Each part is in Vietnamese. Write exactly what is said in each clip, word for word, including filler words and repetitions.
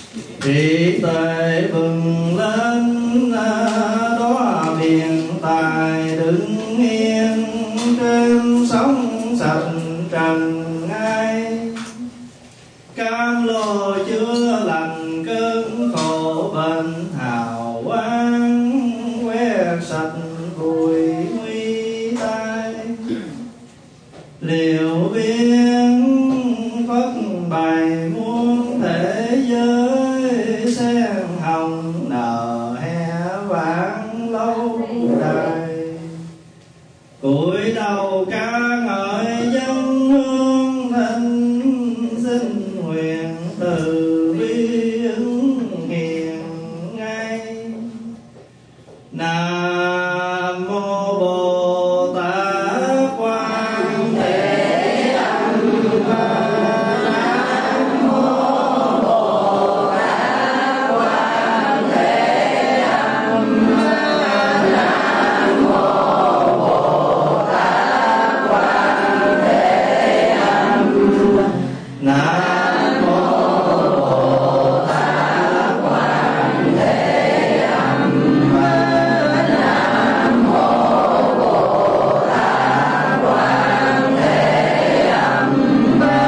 trí tuệ bừng lên đó biện tài đứng yên trên sóng sạch trần ai. Cam lồ chữa lành cơn khổ bệnh hào quang quét sạch bụi nguy tai. Liệu viên phất bày muôn thế giới sen hồng nở hè vãng lâu đài. Cúi đầu ca ngợi dân hương thinh xin nguyện từ bi ứng hiện ngay. Nam mô Bồ Tát Quan Thế Âm Ma. Nam mô Bồ Tát Quan Thế Âm Ma. Nam mô Bồ Tát Quan Thế Âm Ma. Nam mô Bồ Tát Quan Thế Âm Ma. Nam mô Bồ Tát Quan Thế Âm Ma.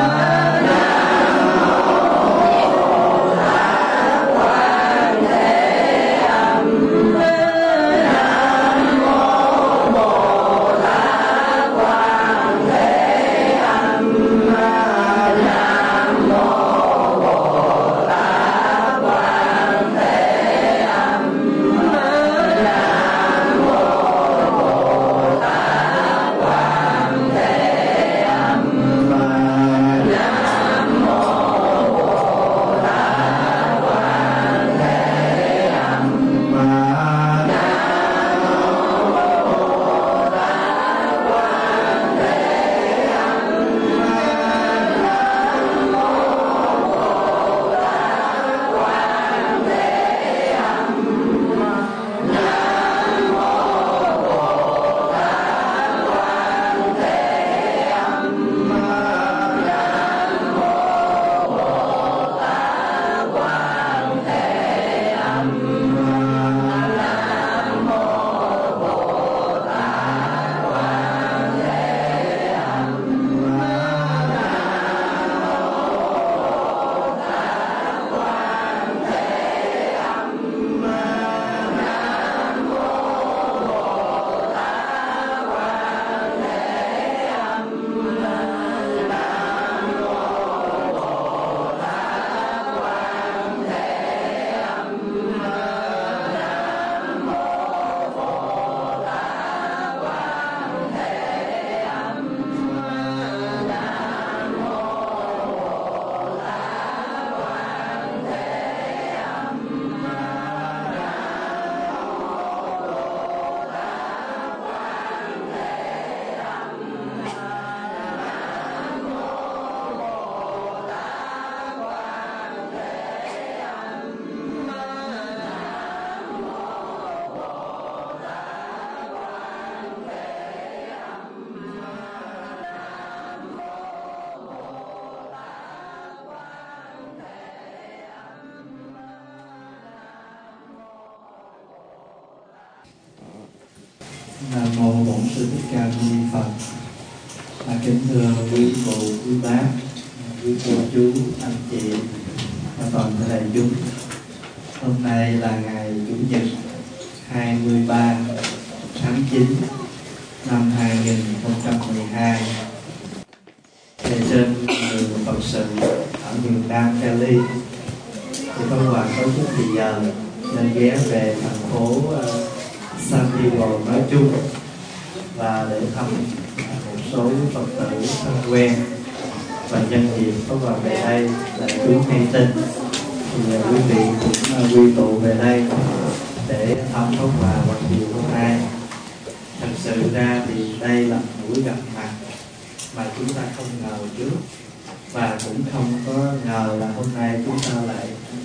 Nam mô Bổn Sư Thích Ca Mâu Ni Phật. À, kính thưa quý cụ, quý bác, quý cô chú, anh chị và toàn thể đại chúng. Hôm nay là ngày Chủ nhật hai mươi ba tháng chín năm hai nghìn không trăm mười hai. Thì trên đường Phật sự ở miền Nam Cali thì Pháp Hòa có chút thời giờ nên ghé về thành phố uh, San Diego nói chung và để thăm một số Phật tử thân quen. Và nhân dịp Pháp Hòa về đây là chú hay tin thì quý vị cũng uh, quy tụ về đây để thăm Pháp Hòa vào chiều hôm nay. Thật sự ra thì đây là một buổi gặp mặt mà chúng ta không ngờ trước, và cũng không có ngờ là hôm nay chúng ta lại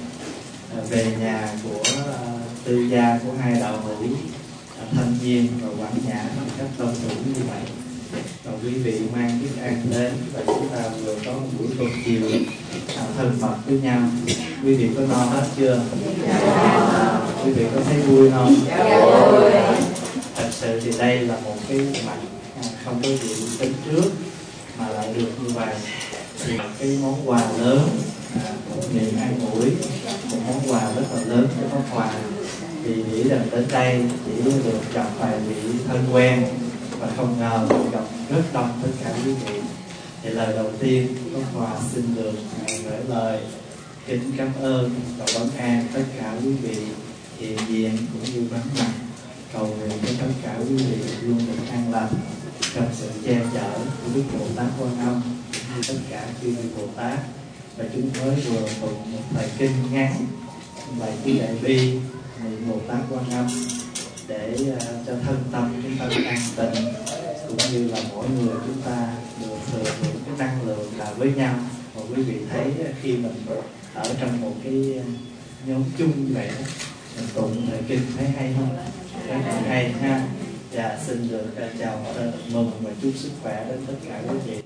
về nhà của tư gia của hai đạo hữu Thanh Nhiên và Quảng Nhã một cách đông đủ như vậy. Và quý vị mang thức ăn đến và chúng ta vừa có một buổi cơm chiều à, thân mật với nhau. Quý vị có no hết chưa? À, quý vị có thấy vui không? Thật sự thì đây là một cái mặt không có gì tính trước mà lại được như vậy, thì cái món quà lớn, à, một niềm an ủi, một món quà rất là lớn cho món quà. Thì nghĩ rằng đến đây chỉ được gặp vài vị thân quen và không ngờ gặp rất đông tất cả quý vị. Thì lời đầu tiên món quà xin được gửi lời kính cảm ơn và vấn an tất cả quý vị hiện diện cũng như vắng mặt, cầu nguyện cho tất cả quý vị luôn được an lành trong sự che chở của Đức Bồ Tát Quan Âm như tất cả chư vị Bồ Tát. Và chúng mới vừa tụng một bài kinh ngắn, bài Chí Đại Bi niệm Bồ Tát Quan Âm để uh, cho thân tâm chúng ta an tịnh, cũng như là mỗi người chúng ta được thừa hưởng cái năng lượng là với nhau. Và quý vị thấy khi mình ở trong một cái nhóm chung như vậy, mình tụng bài kinh thấy hay không? Thấy hay ha. Và xin được uh, chào uh, mừng và chúc sức khỏe đến tất cả quý vị.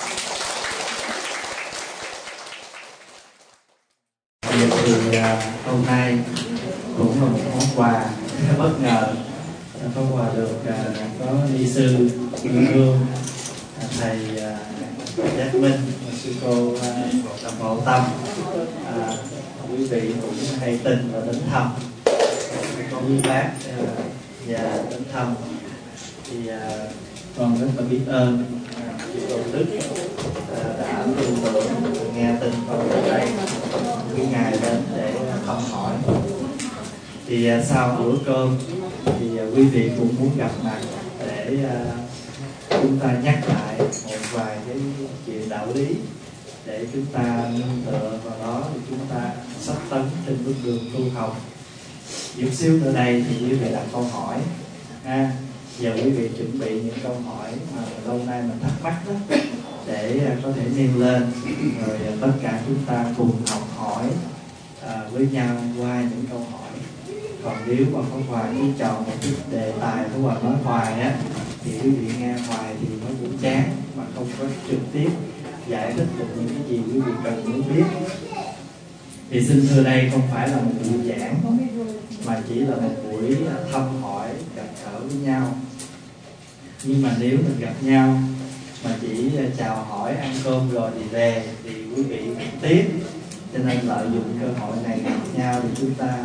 Thì uh, hôm nay cũng là một món quà bất ngờ, có quà được uh, có ni sư Kim Hương, uh, thầy uh, Giác Minh, sư cô uh, Tâm Hộ Tâm. Uh, quý vị cũng hay tin và đến thăm, có quý bác uh, và đến thăm thì uh, con rất là biết ơn chị uh, Tôn Đức uh, đã tin tưởng nghe tin con đến đây cái ngày đến để thăm hỏi. Thì uh, sau bữa cơm thì uh, quý vị cũng muốn gặp mặt để uh, chúng ta nhắc lại một vài cái chuyện đạo lý để chúng ta nương tựa vào đó, thì chúng ta sắp tấn trên bước đường tu học. Chút xíu nữa đây thì quý vị đặt câu hỏi ha. Giờ quý vị chuẩn bị những câu hỏi mà lâu nay mình thắc mắc đó, để có thể nêu lên, rồi tất cả chúng ta cùng học hỏi à, với nhau qua những câu hỏi. Còn nếu mà không hoài chỉ chọn một cái đề tài của Hòa nói hoài á, thì quý vị nghe hoài thì nó cũng chán, mà không có trực tiếp giải thích được những cái gì quý vị cần muốn biết. Thì xin thưa đây không phải là một buổi giảng, mà chỉ là một buổi thăm hỏi, gặp gỡ với nhau. Nhưng mà nếu mình gặp nhau mà chỉ chào hỏi, ăn cơm rồi thì về, thì quý vị cũng tiếc. Cho nên lợi dụng cơ hội này gặp nhau thì chúng ta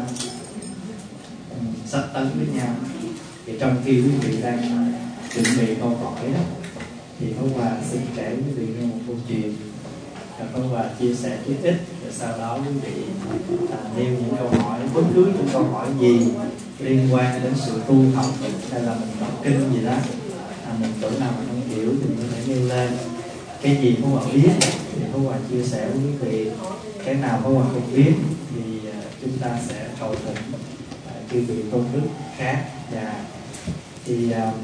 sắp tấn với nhau. Thì trong khi quý vị đang chuẩn bị câu hỏi đó, thì Pháp Hòa xin kể quý vị nghe một câu chuyện. Pháp Hòa chia sẻ chút ít, rồi sau đó quý vị à, nêu những câu hỏi, bất cứ những câu hỏi gì liên quan đến sự tu học, hay là mình đọc kinh gì đó, à, mình chỗ nào mình không hiểu thì mình có thể nêu lên. Cái gì Pháp Hòa biết thì Pháp Hòa chia sẻ với quý vị, cái nào Pháp Hòa không biết thì à, chúng ta sẽ cầu thỉnh à, chư vị tôn đức khác. Và thì à,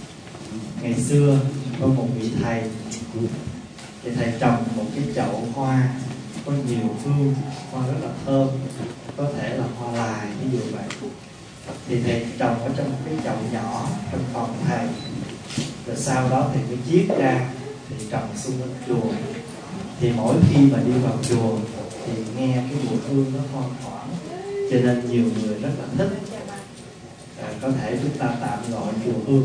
ngày xưa có một vị thầy, thì thầy trồng một cái chậu hoa có nhiều hương, hoa rất là thơm, có thể là hoa lài ví dụ vậy. Thì thầy trồng ở trong một cái chậu nhỏ trong phòng thầy, rồi sau đó thầy mới chiết ra thì trồng xung quanh chùa. Thì mỗi khi mà đi vào chùa thì nghe cái mùi hương nó thoang thoảng, cho nên nhiều người rất là thích. À, có thể chúng ta tạm gọi chùa hương.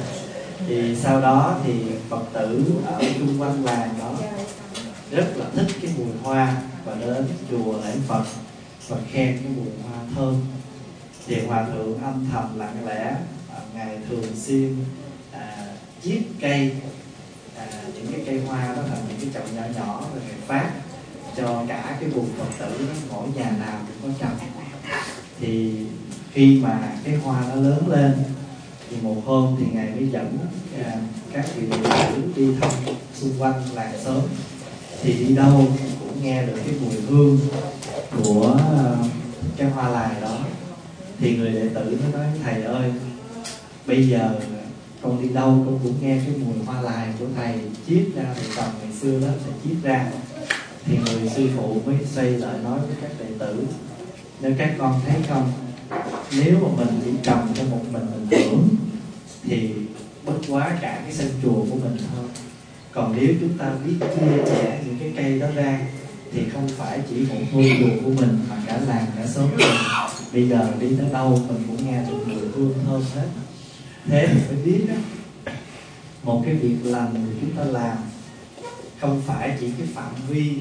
Thì sau đó thì Phật tử ở chung quanh làng đó rất là thích cái mùi hoa, và đến chùa lễ Phật và khen cái mùi hoa thơm. Thì Hòa thượng âm thầm lặng lẽ, ngài thường xuyên à, chiết cây, à, những cái cây hoa đó thành những cái chậu nhỏ nhỏ, rồi ngài phát cho cả cái vùng Phật tử đó, mỗi nhà nào cũng có trồng. Thì khi mà cái hoa nó lớn lên thì một hôm thì ngài mới dẫn à, các vị đệ tử đi thăm xung quanh làng xóm. Thì đi đâu cũng nghe được cái mùi hương của uh, cái hoa lài đó. Thì người đệ tử nó nói: thầy ơi, bây giờ con đi đâu con cũng nghe cái mùi hoa lài của thầy chiết ra, thầy trồng ngày xưa đó thầy chiết ra. Thì người sư phụ mới xoay lại nói với các đệ tử: nếu các con thấy không, nếu mà mình chỉ trồng cho một mình mình hưởng thì bất quá cả cái sân chùa của mình thôi. Còn nếu chúng ta biết chia sẻ những cái cây đó ra thì không phải chỉ một ngôi chùa của mình mà cả làng cả xóm mình. Bây giờ đi tới đâu mình cũng nghe được mùi hương thơm hết. Thế mình phải biết đó, một cái việc lành mà chúng ta làm không phải chỉ cái phạm vi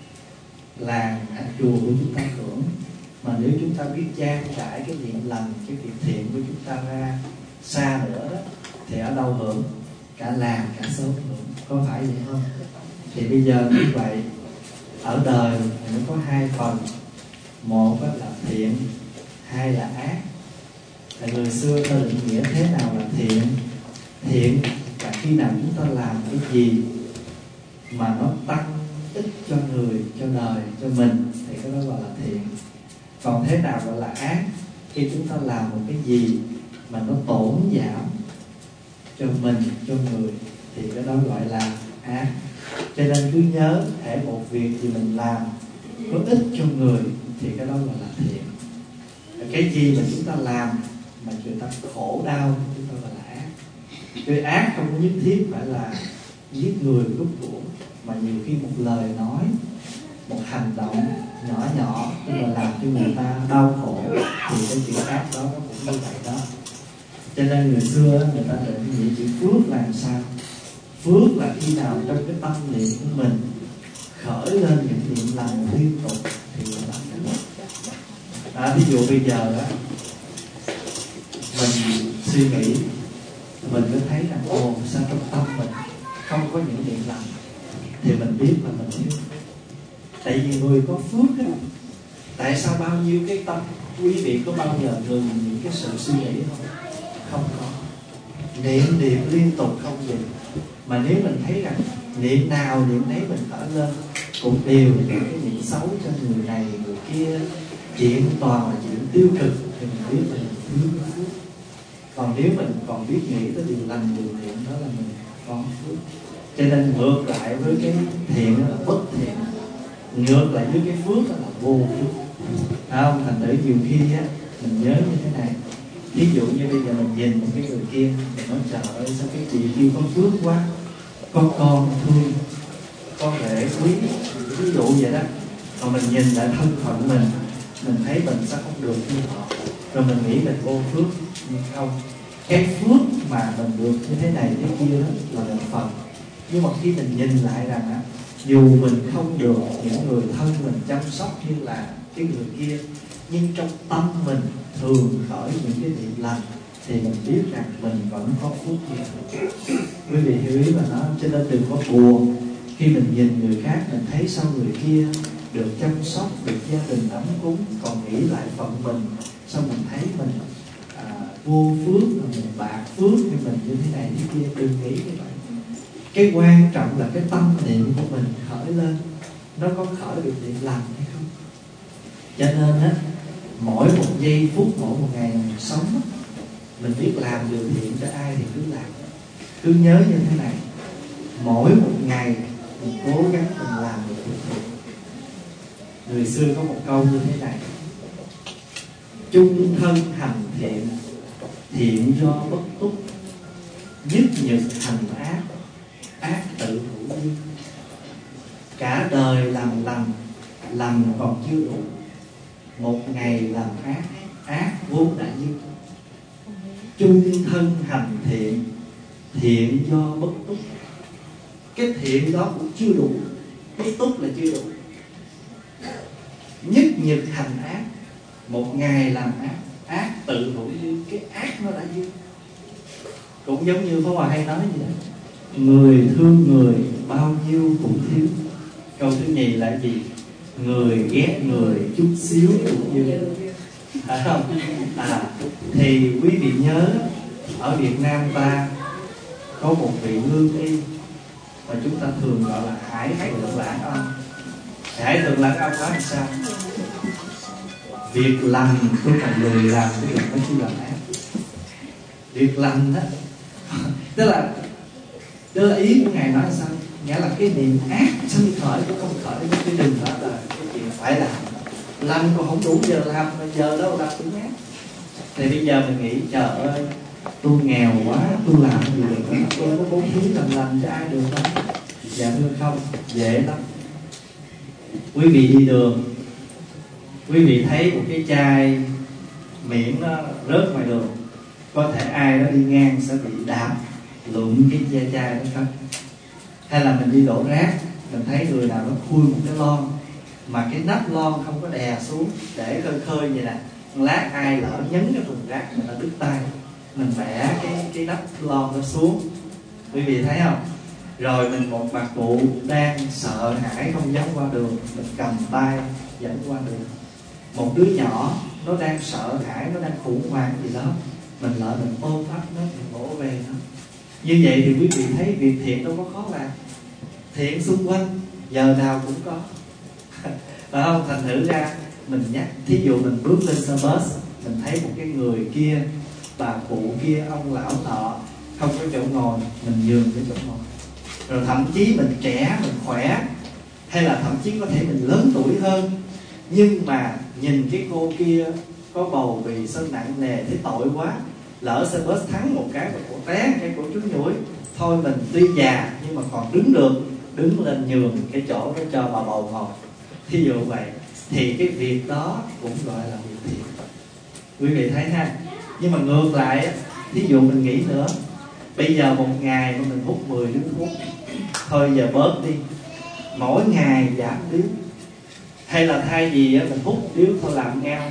làng chùa của chúng ta hưởng, mà nếu chúng ta biết trang trải cái việc lành, cái việc thiện của chúng ta ra xa nữa đó, thì ở đâu hưởng? Cả làng cả xóm hưởng, có phải vậy không? Thì bây giờ như vậy, ở đời nó có hai phần, một là thiện, hai là ác. Tại người xưa ta định nghĩa thế nào là thiện? Thiện là khi nào chúng ta làm cái gì mà nó tăng ích cho người, cho đời, cho mình, thì cái đó gọi là thiện. Còn thế nào gọi là ác? Khi chúng ta làm một cái gì mà nó tổn giảm cho mình, cho người, thì cái đó gọi là ác. Cho nên cứ nhớ, hễ một việc gì mình làm có ích cho người thì cái đó gọi là thiện. Cái gì mà chúng ta làm mà người ta khổ đau, chúng ta gọi là ác. Cái ác không có nhất thiết phải là giết người cướp của, mà nhiều khi một lời nói, một hành động nhỏ nhỏ nhưng mà làm cho người ta đau khổ, thì cái chuyện ác đó nó cũng như vậy đó. Cho nên người xưa người ta định nghĩa chữ phước là làm sao? Phước là khi nào trong cái tâm niệm của mình khởi lên những niệm lành liên tục thì gọi là phước. À, ví dụ bây giờ đó, mình suy nghĩ, mình mới thấy rằng ồ, sao trong tâm mình không có những niệm lành, thì mình biết là mình thiếu. Tại vì người có phước đó, tại sao bao nhiêu cái tâm, quý vị có bao giờ ngừng những cái sự suy nghĩ không? Không có. Niệm niệm liên tục không gì. Mà nếu mình thấy rằng niệm nào niệm đấy mình khởi lên cũng đều là những cái niệm xấu cho người này người kia, chuyện toàn là chuyện tiêu cực, thì mình biết là mình thiếu phước. Còn nếu mình còn biết nghĩ tới điều lành, điều thiện, đó là mình có phước. Cho nên ngược lại với cái thiện là bất thiện, ngược lại với cái phước là vô phước. À, không? Thành thử nhiều khi á, mình nhớ như thế này. Ví dụ như bây giờ mình nhìn một cái người kia, mình nói trời ơi sao cái chị kia có phước quá, có con thương, có rể quý, ví dụ vậy đó. Còn mình nhìn lại thân phận mình, mình thấy mình sao không được như họ, rồi mình nghĩ mình vô phước. Nhưng không, cái phước mà mình được như thế này thế kia đó là một phần. Nhưng mà khi mình nhìn lại rằng á, dù mình không được những người thân mình chăm sóc như là cái người kia, nhưng trong tâm mình thường khởi những cái niệm lành, thì mình biết rằng mình vẫn có phước nhiều. Quý vị hiểu ý mà nói, cho nên đừng có buồn khi mình nhìn người khác, mình thấy sao người kia được chăm sóc, được gia đình ấm cúng, còn nghĩ lại phận mình, sao mình thấy mình à, vô phước, mình bạc phước, như mình như thế này thế kia. Đừng nghĩ như vậy. Cái quan trọng là cái tâm niệm của mình khởi lên, nó có khởi được niệm lành hay không. Cho nên á, mỗi một giây phút, mỗi một ngày mình sống á, mình biết làm điều thiện cho ai thì cứ làm. Cứ nhớ như thế này, mỗi một ngày mình cố gắng mình làm được điều thiện. Người xưa có một câu như thế này: chung thân hành thiện, thiện do bất túc, nhất nhật hành ác, ác tự hữu duyên. Cả đời làm lành, lành còn chưa đủ, một ngày làm ác, ác vốn đã dư. Chung thân hành thiện, thiện do bất túc. Cái thiện đó cũng chưa đủ, cái túc là chưa đủ. Nhất nhật hành ác, một ngày làm ác, ác tự hữu dư. Cái ác nó đã dư. Cũng giống như Pháp Hòa hay nói gì đó, người thương người bao nhiêu cũng thiếu. Câu thứ nhì là gì? Người ghét người chút xíu cũng dư. Phải không? À, thì quý vị nhớ, ở Việt Nam ta có một vị lương y mà chúng ta thường gọi là Hải Thượng Lãng Ông. Hải Thượng Lãng Ông nói làm sao? Việc lành tôi còn lười làm, cái việc mới chưa làm ác. Việc lành đó tức là tức là ý của Ngài nói là sao? Nghĩa là cái niệm ác sinh khởi cũng không khởi, cái đừng đó là cái chuyện phải làm. Làm còn không đủ giờ làm, mà giờ đâu làm cũng ác. Thì bây giờ mình nghĩ trời ơi, tôi nghèo quá, tôi làm gì được, tôi có bố thí làm lành cho ai được không? Dạ thưa không, dễ lắm. Quý vị đi đường, quý vị thấy một cái chai miệng nó rớt ngoài đường, có thể ai đó đi ngang sẽ bị đạp lụm cái chai chai đó cất. Hay là mình đi đổ rác, mình thấy người nào nó khui một cái lon mà cái nắp lon không có đè xuống, để khơi khơi vậy nè, lát ai lỡ nhấn cái thùng rác người ta đứt tay, mình vẽ cái cái nắp lon nó xuống. Quý vị thấy không? Rồi mình một bà cụ đang sợ hãi không dám qua đường, mình cầm tay dẫn qua đường. Một đứa nhỏ nó đang sợ hãi, nó đang khủng hoảng gì đó, mình lỡ mình ôm ấp nó, mình vỗ về nó. Như vậy thì quý vị thấy việc thiện đâu có khó làm. Thiện xung quanh giờ nào cũng có. Phải không? Thành thử ra mình nhắc, thí dụ mình bước lên xe bus, mình thấy một cái người kia, bà cụ kia, ông lão nọ không có chỗ ngồi, mình nhường cái chỗ ngồi. Rồi thậm chí mình trẻ, mình khỏe, hay là thậm chí có thể mình lớn tuổi hơn, nhưng mà nhìn cái cô kia có bầu vì sân nặng nề, thấy tội quá, lỡ xe bus thắng một cái mà cổ té cái cổ trúng nhủi, thôi mình tuy già nhưng mà còn đứng được, đứng lên nhường cái chỗ đó cho bà bầu ngồi. Thí dụ vậy thì cái việc đó cũng gọi là việc thiện. Quý vị thấy ha. Nhưng mà ngược lại, thí dụ mình nghĩ nữa, bây giờ một ngày mà mình hút mười điếu thuốc, thôi giờ bớt đi, mỗi ngày giảm điếu. Hay là thay vì mình hút điếu thôi làm ngao,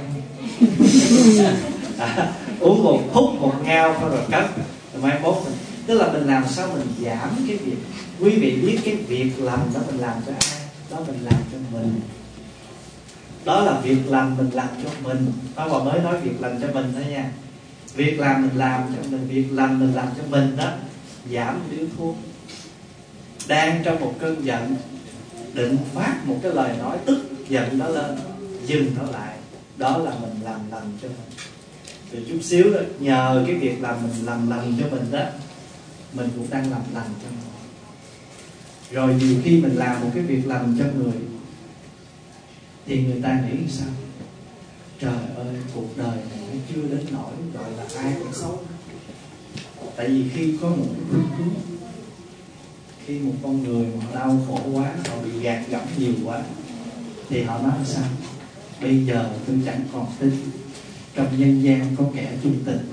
à, uống một hút một ngao thôi rồi cất, rồi mai mốt mình, tức là mình làm sao mình giảm cái việc. Quý vị biết cái việc lành đó mình làm cho ai? Đó mình làm cho mình. Đó là việc lành mình làm cho mình. Đó mà mới nói việc lành cho mình thôi nha. Việc làm mình làm cho mình, việc lành mình làm cho mình đó. Giảm điếu thuốc. Đang trong một cơn giận, định phát một cái lời nói tức giận đó lên, dừng nó lại. Đó là mình làm lành cho mình. Rồi chút xíu đó, nhờ cái việc làm mình làm lành cho mình đó, mình cũng đang làm lành cho mình. Rồi nhiều khi mình làm một cái việc lành cho người thì người ta nghĩ sao? Trời ơi, cuộc đời này nó chưa đến nỗi gọi là ai cũng xấu. Tại vì khi có một cái thương cứu, khi một con người mà đau khổ quá, họ bị gạt gẫm nhiều quá, thì họ nói sao? Bây giờ tôi chẳng còn tin trong nhân gian có kẻ chung tình.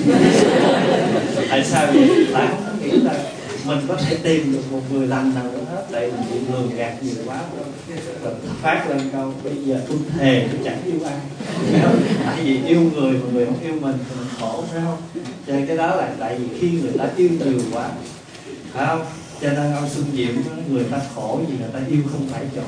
Tại sao vậy? Tại không có nghĩ là mình có thể tìm được một người lành nào nữa hết. Tại mình bị lường gạt nhiều quá rồi phát lên câu bây giờ tôi thề tôi chẳng yêu ai. Tại vì yêu người mà người không yêu mình thì mình khổ, phải không? Cho nên cái đó là tại vì khi người ta yêu nhiều quá, phải không? Cho nên ông Xuân Diệu nói người ta khổ vì người ta yêu không phải chỗ.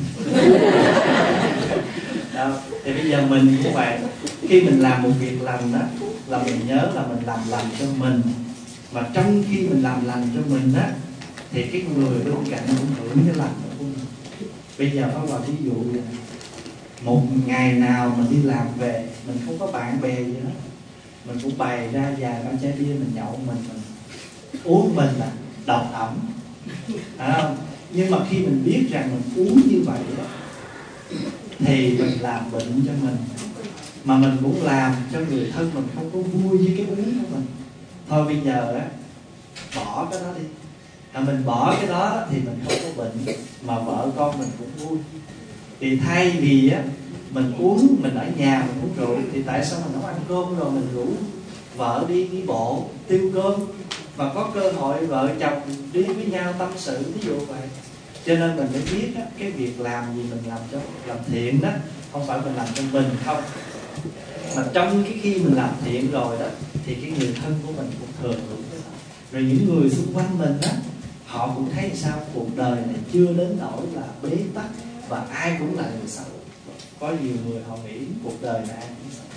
Đó. Thì bây giờ mình cũng vậy. Khi mình làm một việc lành đó, là mình nhớ là mình làm lành cho mình. Mà trong khi mình làm lành cho mình á, thì cái người bên cạnh cũng hưởng cái lành của mình. Bây giờ có vào ví dụ vậy, một ngày nào mình đi làm về, mình không có bạn bè gì hết, mình cũng bày ra vài ba chai bia, mình nhậu mình, mình uống mình là độc ẩm, à, không? Nhưng mà khi mình biết rằng mình uống như vậy đó, thì mình làm bệnh cho mình, mà mình cũng làm cho người thân mình không có vui với cái uống của mình. Thôi bây giờ á, bỏ cái đó đi, à, mình bỏ cái đó thì mình không có bệnh, mà vợ con mình cũng vui. Thì thay vì á mình uống, mình ở nhà mình uống rượu, thì tại sao mình không ăn cơm rồi mình rủ vợ đi đi bộ tiêu cơm, và có cơ hội vợ chồng đi với nhau tâm sự, ví dụ vậy. Cho nên mình phải biết á, cái việc làm gì mình làm cho làm thiện đó, không phải mình làm cho mình không, mà trong cái khi mình làm thiện rồi đó, thì cái người thân của mình cũng thường hưởng. Rồi những người xung quanh mình đó, họ cũng thấy sao cuộc đời này chưa đến nỗi là bế tắc và ai cũng là người xấu. Có nhiều người họ nghĩ cuộc đời này ai cũng xấu.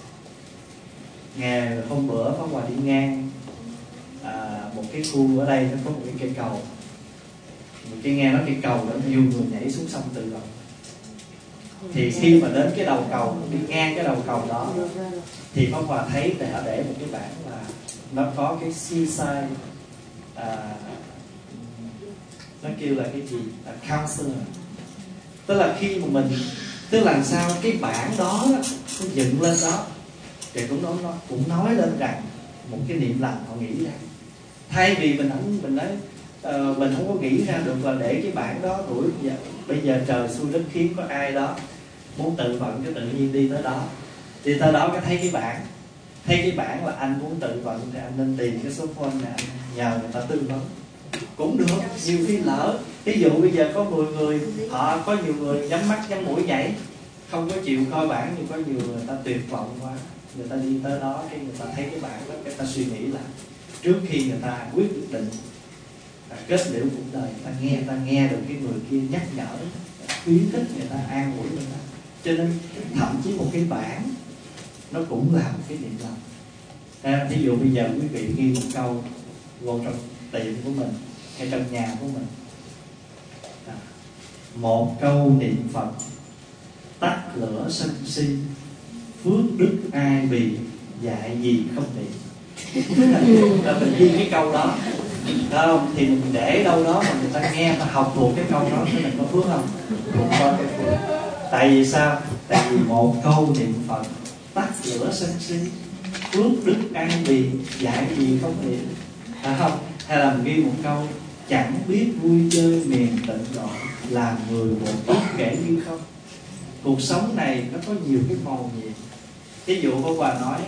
Ngày hôm bữa có Hòa đi ngang à, một cái khu ở đây nó có một cái cây cầu. Mình cái nghe nói cây cầu đó nhiều người nhảy xuống sông tự động. Thì khi mà đến cái đầu cầu, đi ngang cái đầu cầu đó, thì Pháp Hòa thấy để họ để một cái bảng là nó có cái suicide, à, nó kêu là cái gì, là counselor. Tức là khi mà mình, tức là làm sao cái bảng đó nó dựng lên đó, thì cũng nói, nó cũng nói lên rằng một cái niệm lành họ nghĩ ra. Thay vì mình không, mình nói uh, mình không có nghĩ ra được là để cái bảng đó đuổi Bây giờ trời xui đất khiến, có ai đó muốn tự vận cái tự nhiên đi tới đó, đi tới đó cái thấy cái bảng, thấy cái bảng là anh muốn tự vận thì anh nên tìm cái số phone này, anh nhờ người ta tư vấn cũng được. Nhiều khi lỡ ví dụ bây giờ có mười người, họ có nhiều người nhắm mắt nhắm mũi nhảy, không có chịu coi bảng, nhưng có nhiều người ta tuyệt vọng quá, người ta đi tới đó cái người ta thấy cái bảng đó, cái ta suy nghĩ là trước khi người ta quyết định à, kết liễu cuộc đời, người ta nghe người ta nghe được cái người kia nhắc nhở, khuyến khích người ta, an ủi người ta. Cho nên thậm chí một cái bảng nó cũng là một cái niệm lòng. À, ví dụ bây giờ quý vị ghi một câu vô trong tiệm của mình hay trong nhà của mình, à, một câu niệm Phật tắt lửa sân si, phước đức ai bì, dạy gì không niệm. Là mình ghi cái câu đó, không thì mình để đâu đó mà người ta nghe, người ta học thuộc cái câu đó, thì mình có phước không? Cũng có cái phước. Tại vì sao? Tại vì một câu niệm Phật tắt lửa sân si, phước đức an bì, dạy gì không niệm, phải không? Hay là mình ghi một câu chẳng biết vui chơi miền tịnh độ, làm người một tốt kể như không. Cuộc sống này nó có nhiều cái màu nhiệm. Ví dụ Pháp Hòa nói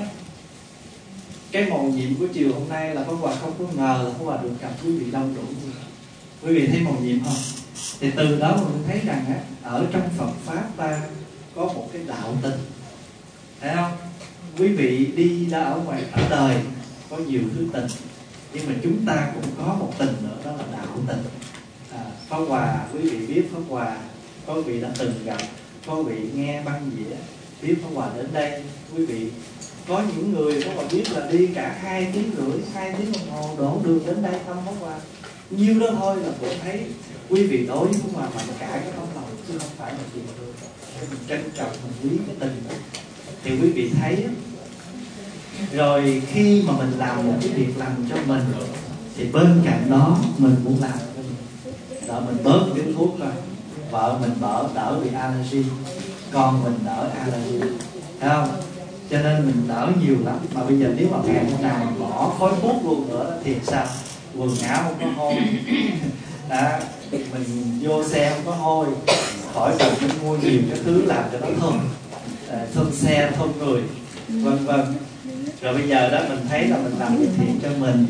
cái màu nhiệm của chiều hôm nay là Pháp Hòa không có ngờ là Pháp Hòa được gặp quý vị đâu đủ. Quý vị thấy màu nhiệm không? Thì từ đó mình thấy rằng á, ở trong Phật Pháp ta có một cái đạo tình, thấy không? Quý vị đi ra ở ngoài ở đời có nhiều thứ tình, nhưng mà chúng ta cũng có một tình nữa, đó là đạo tình. à, Pháp Hòa, quý vị biết Pháp Hòa có quý vị đã từng gặp, có quý vị nghe băng dĩa biết Pháp Hòa đến đây. Quý vị có những người Pháp Hòa biết là đi cả hai tiếng rưỡi, hai tiếng đồng hồ đổ đường đến đây thăm Pháp Hòa. Nhiêu đó thôi là cũng thấy quý vị đối với Pháp Hòa bằng cả cái tấm lòng, chứ không phải là chuyện thôi. Mình trân trọng, mình quý cái tình đó. Thì quý vị thấy rồi, khi mà mình làm một cái việc làm cho mình, thì bên cạnh đó mình muốn làm cho mình, đỡ mình bớt cái thuốc rồi, vợ mình đỡ đỡ bị allergy, con mình đỡ allergy, thấy không? Cho nên mình đỡ nhiều lắm. Mà bây giờ nếu mà ngày hôm nào mình bỏ khói thuốc luôn nữa thì sao? Quần áo không có hôi, à, mình vô xe không có hôi, khỏi cần phải mua nhiều cái thứ làm cho nó thơm, à, thơm xe, thơm người, vân vân. Rồi bây giờ đó mình thấy là mình làm việc thiện cho mình,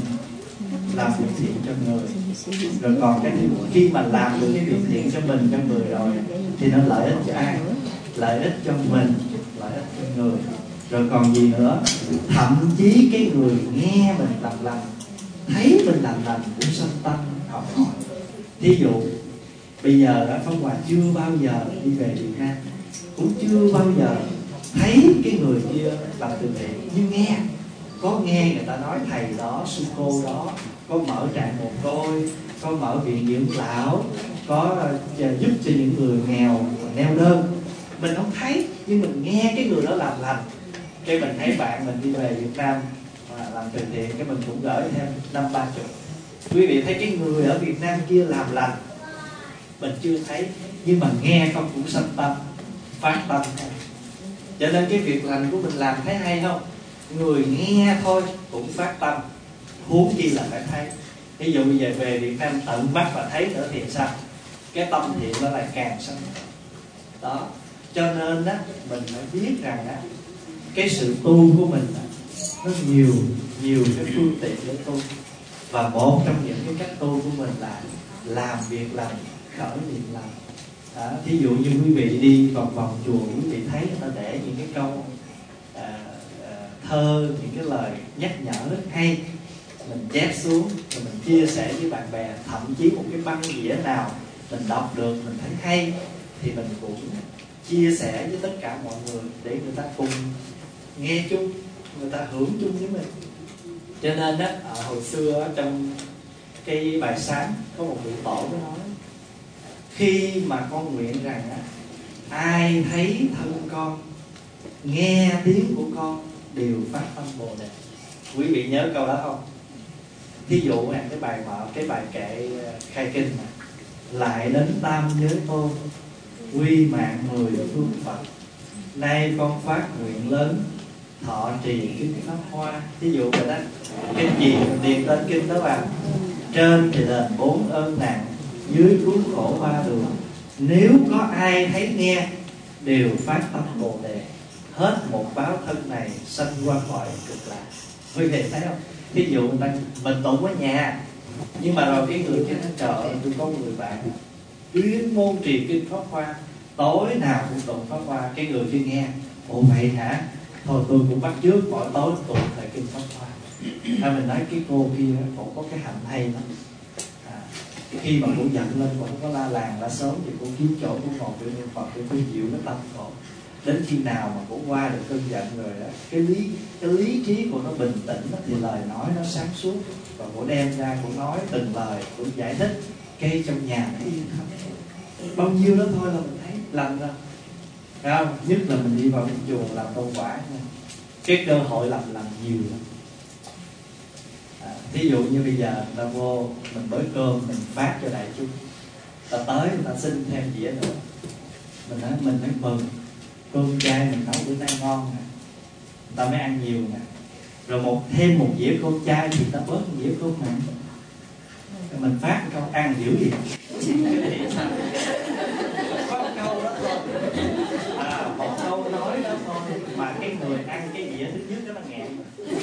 làm việc thiện cho người. Rồi còn cái khi mà làm được cái việc thiện cho mình, cho người rồi, thì nó lợi ích cho ai? Lợi ích cho mình, lợi ích cho người. Rồi còn gì nữa? Thậm chí cái người nghe mình làm lành, thấy mình làm lành cũng sanh tâm học hỏi. Thí dụ bây giờ đó, Pháp Hòa chưa bao giờ đi về Việt Nam, cũng chưa bao giờ thấy cái người kia làm từ thiện, nhưng nghe, có nghe người ta nói thầy đó, sư cô đó có mở trại mồ côi, có mở viện dưỡng lão, có giúp cho những người nghèo neo đơn. Mình không thấy, nhưng mình nghe cái người đó làm lành. Cái mình thấy bạn mình đi về Việt Nam mà làm từ thiện, cái mình cũng gửi thêm năm ba chục. Quý vị thấy cái người ở Việt Nam kia làm lành, mình chưa thấy, nhưng mà nghe không cũng sanh tâm, phát tâm. Cho nên cái việc lành của mình làm thấy hay không? Người nghe thôi cũng phát tâm, huống chi là phải thấy. Ví dụ bây giờ về Việt Nam tận mắt và thấy nữa thì sao? Cái tâm thiện nó lại càng sanh. Đó. Cho nên á, mình phải biết rằng á, cái sự tu của mình á, nó nhiều nhiều cái phương tiện để tu. Và một trong những cái cách tu của mình là làm việc lành, khởi niệm lành. Đó, thí dụ như quý vị đi vòng vòng chùa, quý vị thấy người ta để những cái câu à, à, thơ, những cái lời nhắc nhở rất hay, mình chép xuống rồi mình chia sẻ với bạn bè. Thậm chí một cái băng đĩa nào mình đọc được, mình thấy hay thì mình cũng chia sẻ với tất cả mọi người để người ta cùng nghe chung, người ta hưởng chung với mình. Cho nên á, ở hồi xưa trong cái bài sáng có một vị tổ mới nói, khi mà con nguyện rằng á, ai thấy thân con, nghe tiếng của con đều phát tâm Bồ Đề. Quý vị nhớ câu đó không? Thí dụ này, cái bài mở, cái bài kệ khai kinh này, lại đến tam giới tôn, quy mạng mười phương Phật, nay con phát nguyện lớn, thọ trì kinh pháp hoa. Thí dụ vậy đó, kinh gì mình điền tên kinh đó vào. Trên thì đền bốn ơn nặng, dưới cứu khổ ba đường, Nếu có ai thấy nghe đều phát tâm Bồ Đề, hết một báo thân này sanh qua cõi cực lạc. Quý vị thấy không? Ví dụ người ta mình tụng ở nhà, nhưng mà rồi cái người kia nói trời ơi, tôi có người bạn chuyên môn trì kinh Pháp Hoa, tối nào cũng tụng Pháp Hoa. Cái người kia nghe, ồ vậy hả? Thôi tôi cũng bắt chước mỗi tối tụng thời kinh Pháp Hoa. À, mình nói cái cô kia cổ có cái hạnh hay lắm. À, khi mà cô giận lên, cô không có la làng la sớm thì cô kiếm chỗ cô ngồi để niệm Phật để cô dịu cái tâm cổ. Đến khi nào mà cô qua được cơn giận rồi đó, cái lý cái lý trí của nó bình tĩnh đó, thì lời nói nó sáng suốt, và cô đem ra cô nói từng lời, cô giải thích, cái trong nhà nó yên tâm. Bao nhiêu đó thôi là mình thấy lành rồi. Thấy không? Nhất là mình đi vào bên chùa làm công quả nha, cái cơ hội làm làm nhiều lắm. À, thí dụ như bây giờ người ta vô, mình bới cơm mình phát cho đại chúng, ta tới người ta xin thêm dĩa nữa, mình nói mình phải mừng, cơm chay mình nấu bữa nay ngon nè, người ta mới ăn nhiều nè. Rồi một thêm một dĩa cơm chay thì ta bớt một dĩa cơm mặn, mình phát câu ăn dữ gì có một câu đó thôi, à, một câu nói đó thôi mà cái người ăn cái dĩa thứ nhất đó nó nghẹn.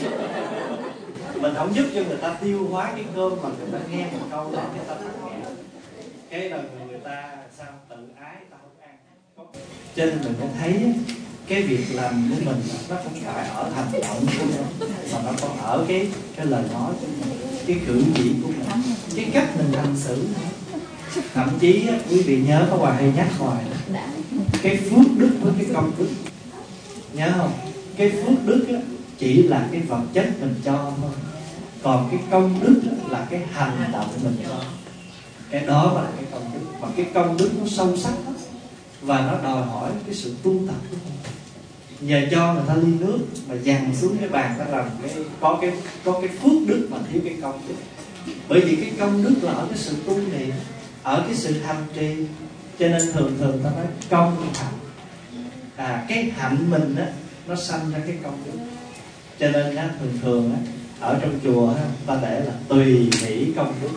Mình không giúp cho người ta tiêu hóa cái cơm mà người ta nghe một câu đó người ta thắt nghẹn, cái là người ta sao tự ái ta không ăn. Cho nên mình mới thấy cái việc làm của mình nó không phải ở hành động của mình, mà nó còn ở cái cái lời nói của mình, cái cử chỉ của mình, cái cách mình hành xử. Thậm chí quý vị nhớ có Hòa hay nhắc hoài cái phước đức với cái công đức, nhớ không? Cái phước đức chỉ là cái vật chất mình cho thôi, còn cái công đức là cái hành động mình cho. Cái đó là cái công đức, mà cái công đức nó sâu sắc lắm, và nó đòi hỏi cái sự tu tập của mình. Nhờ cho người ta ly nước mà dằn xuống cái bàn, đó là cái có cái có cái phước đức mà thiếu cái công đức. Bởi vì cái công đức là ở cái sự tu niệm, ở cái sự hành trì. Cho nên thường thường ta nói công hạnh, à cái hạnh mình á nó sanh ra cái công đức. Cho nên á, thường thường á, ở trong chùa á, ta để là tùy hỷ công đức.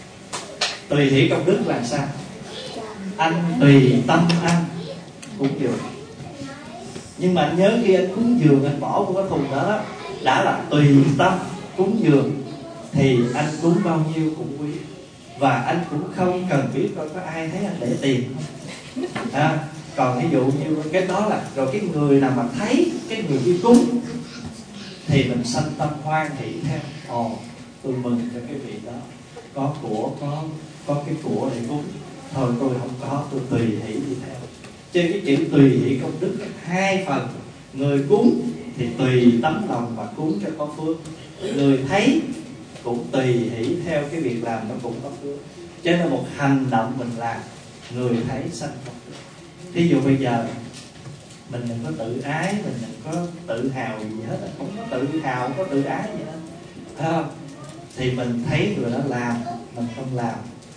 Tùy hỷ công đức là sao? Anh tùy tâm anh cúng dường. Nhưng mà nhớ khi anh cúng dường, anh bỏ của cái thùng đó, đó đã là tùy tâm cúng dường, thì anh cúng bao nhiêu cũng quý. Và anh cũng không cần biết coi có ai thấy anh để tiền không. À, còn ví dụ như cái đó là rồi cái người nào mà thấy cái người đi cúng thì mình sanh tâm hoan hỷ theo. Ồ, tôi mừng cho cái vị đó có của, có có cái của để cúng. Thôi tôi không có, tôi tùy hỷ đi theo. Trên cái chữ tùy hỷ công đức hai phần. Người cúng thì tùy tấm lòng mà cúng cho có phước, người thấy cũng tùy hỷ theo cái việc làm nó cũng có phước. Cho nên một hành động mình làm, người thấy sanh công đức. Thí dụ bây giờ mình đừng có tự ái, mình đừng có tự hào gì hết, không có tự hào, không có tự ái gì hết, phải không? Thì mình thấy người đó làm, mình không làm.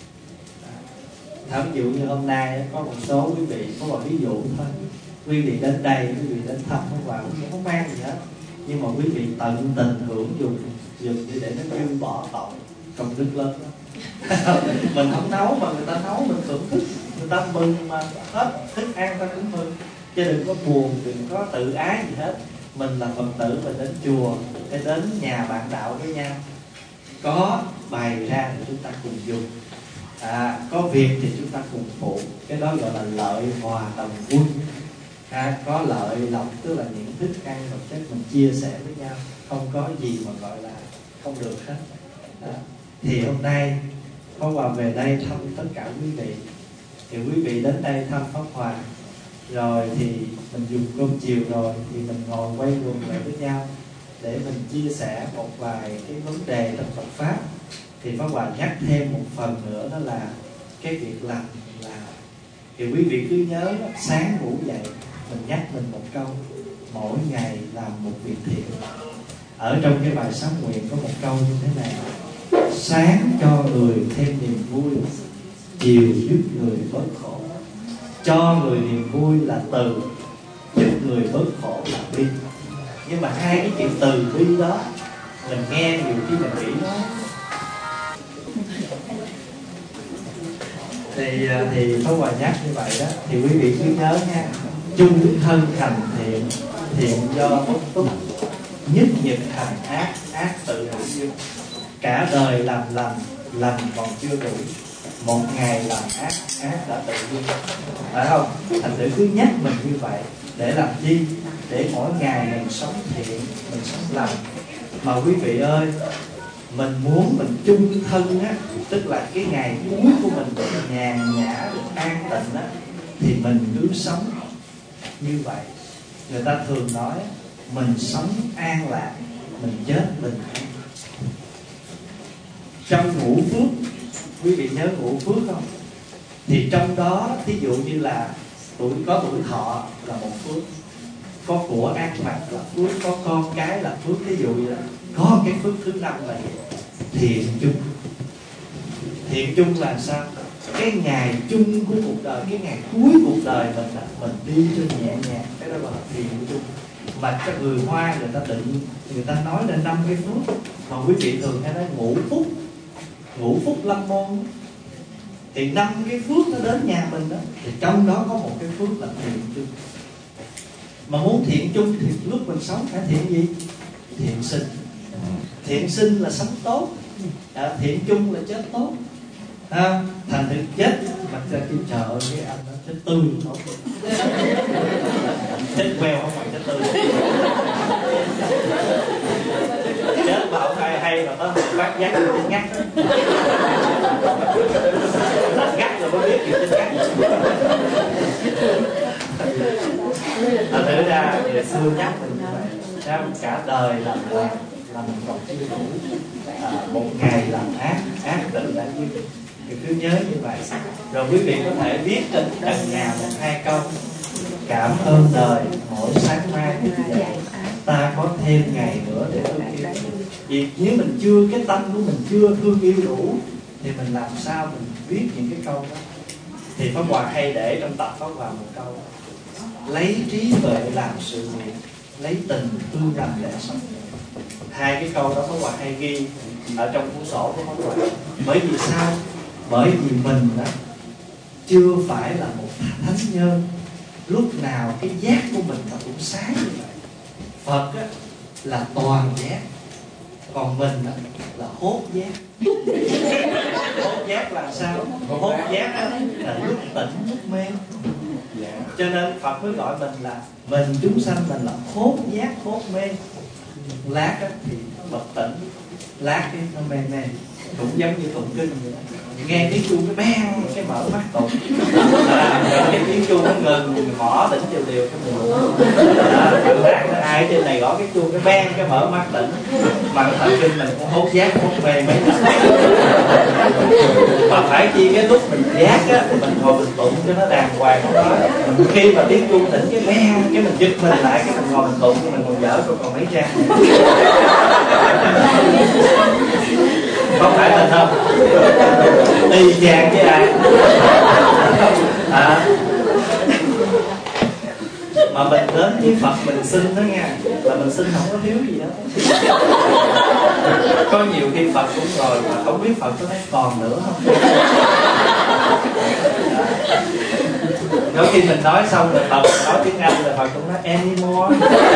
Thí dụ như hôm nay có một số quý vị, có một ví dụ thôi, quý vị đến đây, quý vị đến thăm không vào, không có mang gì hết, nhưng mà quý vị tận tình hưởng dùng dùng để nó dư bỏ tội, công đức lớn lắm. Mình không nấu mà người ta nấu mình thưởng thức, người ta mừng mà hết thức ăn ta cũng mừng. Chứ đừng có buồn, đừng có tự ái gì hết. Mình là Phật tử, mình đến chùa để đến nhà bạn đạo với nhau, có bày ra thì chúng ta cùng dùng, à, có việc thì chúng ta cùng phụ. Cái đó gọi là lợi hòa đồng quân. À, có lợi lộc tức là những thức ăn vật chất mình chia sẻ với nhau, không có gì mà gọi là không được hết. À, thì hôm nay Pháp Hòa về đây thăm tất cả quý vị, thì quý vị đến đây thăm Pháp Hòa rồi thì mình dùng cơm chiều rồi thì mình ngồi quay quần lại với nhau để mình chia sẻ một vài cái vấn đề trong Phật pháp. Thì Pháp Hòa nhắc thêm một phần nữa, đó là cái việc làm là thì quý vị cứ nhớ sáng ngủ dậy mình nhắc mình một câu, mỗi ngày làm một việc thiện. Ở trong cái bài sám nguyện có một câu như thế này: sáng cho người thêm niềm vui, chiều giúp người bớt khổ. Cho người niềm vui là từ, giúp người bớt khổ là bi. Nhưng mà hai cái chuyện từ bi đó mình nghe nhiều khi mình nghĩ nó thì thì Pháp Hòa nhắc như vậy đó, thì quý vị cứ nhớ nha, chung thân hành thiện, thiện do bất túc, nhất nhật hành ác, ác tự hữu duyên. Cả đời làm lành, lành còn chưa đủ, một ngày làm ác, ác đã tự duyên. Phải không? Thành thử cứ nhắc mình như vậy để làm chi? Để mỗi ngày mình sống thiện, mình sống lành. Mà quý vị ơi, mình muốn mình chung thân á, tức là cái ngày cuối của mình được nhàn nhã, được an tịnh á, thì mình cứ sống như vậy. Người ta thường nói mình sống an lạc, mình chết bình an. Trong ngũ phước, quý vị nhớ ngũ phước không? Thì trong đó, thí dụ như là tuổi có tuổi thọ là một phước, có của ác mặt là phước, có con cái là phước. Ví dụ như là có cái phước thứ năm là thiện chung. Thiện chung là sao? Cái ngày chung của cuộc đời, cái ngày cuối cuộc đời mình là mình đi cho nhẹ nhàng, cái đó là thiện chung. Mà các người Hoa người ta định, người ta nói lên năm cái phước mà quý vị thường hay nói ngũ phúc, ngũ phúc lâm môn. Thì năm cái phước nó đến nhà mình đó, thì trong đó có một cái phước là thiện chung. Mà muốn thiện chung thì lúc mình sống phải thiện gì? Thiện sinh. Thiện sinh là sống tốt, à, thiện chung là chết tốt. À, thành thử chết mặt ra cái trời ơi, cái anh đó chết tươi không? Chết queo không phải chết tươi. Chết mà không ai hay mà có bác giác được chết ngắt. Thành ngắt rồi mới biết chuyện chết ngắt. Thành thử ra ngày xưa nhắc mình như vậy, cả đời làm là là mình còn chưa đủ, à, một ngày làm ác, ác tự đã duyên. Thì cứ nhớ như vậy. Rồi quý vị có thể viết trên trần nhà một hai câu: cảm ơn đời mỗi sáng mai thức dậy, ta có thêm ngày nữa để thương yêu. Vì nếu mình chưa, cái tâm của mình chưa thương yêu đủ, thì mình làm sao mình viết những cái câu đó. Thì Pháp Hòa hay để trong tập Pháp Hòa một câu: lấy trí tuệ làm sự nghiệp, lấy tình thương làm lẽ sống. Hai cái câu đó Pháp Hòa hay ghi ở trong cuốn sổ của Pháp Hòa. Bởi vì sao? Bởi vì mình đó chưa phải là một thánh nhân lúc nào cái giác của mình nó cũng sáng như vậy. Phật á, là toàn giác, còn mình á, là hốt giác. Hốt giác là sao? Hốt giác á, là lúc tỉnh lúc mê. Cho nên Phật mới gọi mình là mình chúng sanh, mình là hốt giác hốt mê. Lát á, thì bật tỉnh, lát cái nó mê mê. Cũng giống như tụng kinh vậy đó. Nghe tiếng chuông cái bang cái mở mắt tụng, à, cái tiếng chuông nó ngừng mỏ tỉnh đều đều cái mình, à, nó ai trên này gõ cái chuông cái bang cái mở mắt tỉnh. Mà cái thần kinh mình cũng hốt giác hốt mê mấy lần. Mà phải chi cái lúc mình giác á thì mình ngồi mình tụng cho nó đàng hoàng không đó. Khi mà tiếng chuông tỉnh cái bang cái mình giật mình lại, cái mình ngồi mình tụng, mình còn dở còn còn mấy trang. Không phải là không? Y chang với ai? À, mà mình đến với Phật mình xin đó nha, là mình xin không có thiếu gì đó. Có nhiều khi Phật cũng rồi mà không biết Phật có nói còn nữa không. Đôi khi mình nói xong rồi Phật nói tiếng Anh là Phật cũng nói anymore.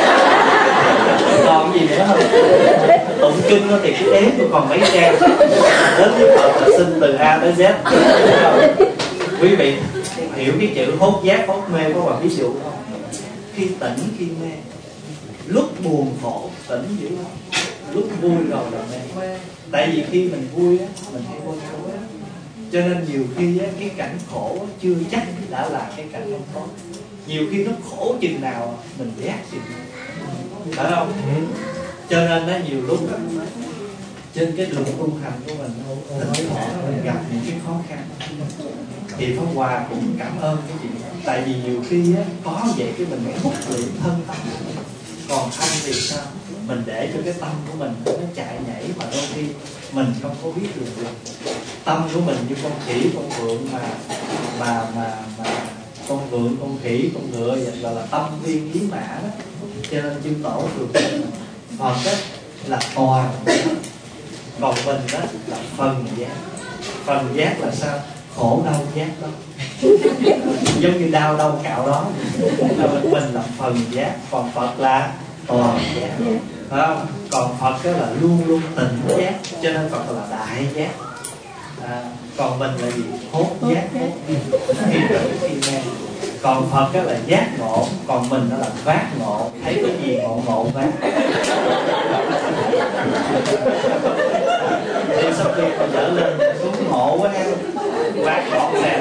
Còn gì nữa không? Tụng kinh nó thì cứ ếm tôi còn mấy trang. Đến với Phật là xin từ A tới Z. Quý vị hiểu cái chữ hốt giác hốt mê có một ví dụ không? Khi tỉnh khi mê, lúc buồn khổ tỉnh dữ không? Lúc vui rồi là mê. Tại vì khi mình vui á, mình hay vui khổ á, cho nên nhiều khi á, cái cảnh khổ á, chưa chắc đã là cái cảnh không tốt. Nhiều khi nó khổ chừng nào mình ghét chừng nào, phải không? Ừ. Cho nên á, nhiều lúc á, trên cái đường tu hành của mình, thỉnh thoảng mình gặp những cái khó khăn, thì Pháp Hòa cũng cảm ơn cái chuyện đó. Tại vì nhiều khi á, có vậy cái mình phải thúc luyện thân tâm. Còn không thì sao? Mình để cho cái tâm của mình nó chạy nhảy mà đôi khi mình không có biết được được. Tâm của mình như con khỉ, con vượn mà mà mà mà con vượn, con khỉ, con ngựa vậy gọi là tâm viên ý mã đó. Cho nên chư tổ thường Phật đó là toàn, còn mình đó là phần giác. Phần giác là sao? khổ đau giác đó. Giống như đau đâu cạo đó. Mình, mình là phần giác, còn Phật là toàn giác, phải không? Còn Phật đó là luôn luôn tỉnh giác, cho nên Phật là đại giác. À, còn mình là gì? Hốt giác, khi rồi khi nghe. Còn Phật đó là giác ngộ, còn mình đó là vác ngộ, thấy cái gì ngộ ngộ vác. Thì sau khi mình trở lên xuống ngộ quá em vác gọn nè.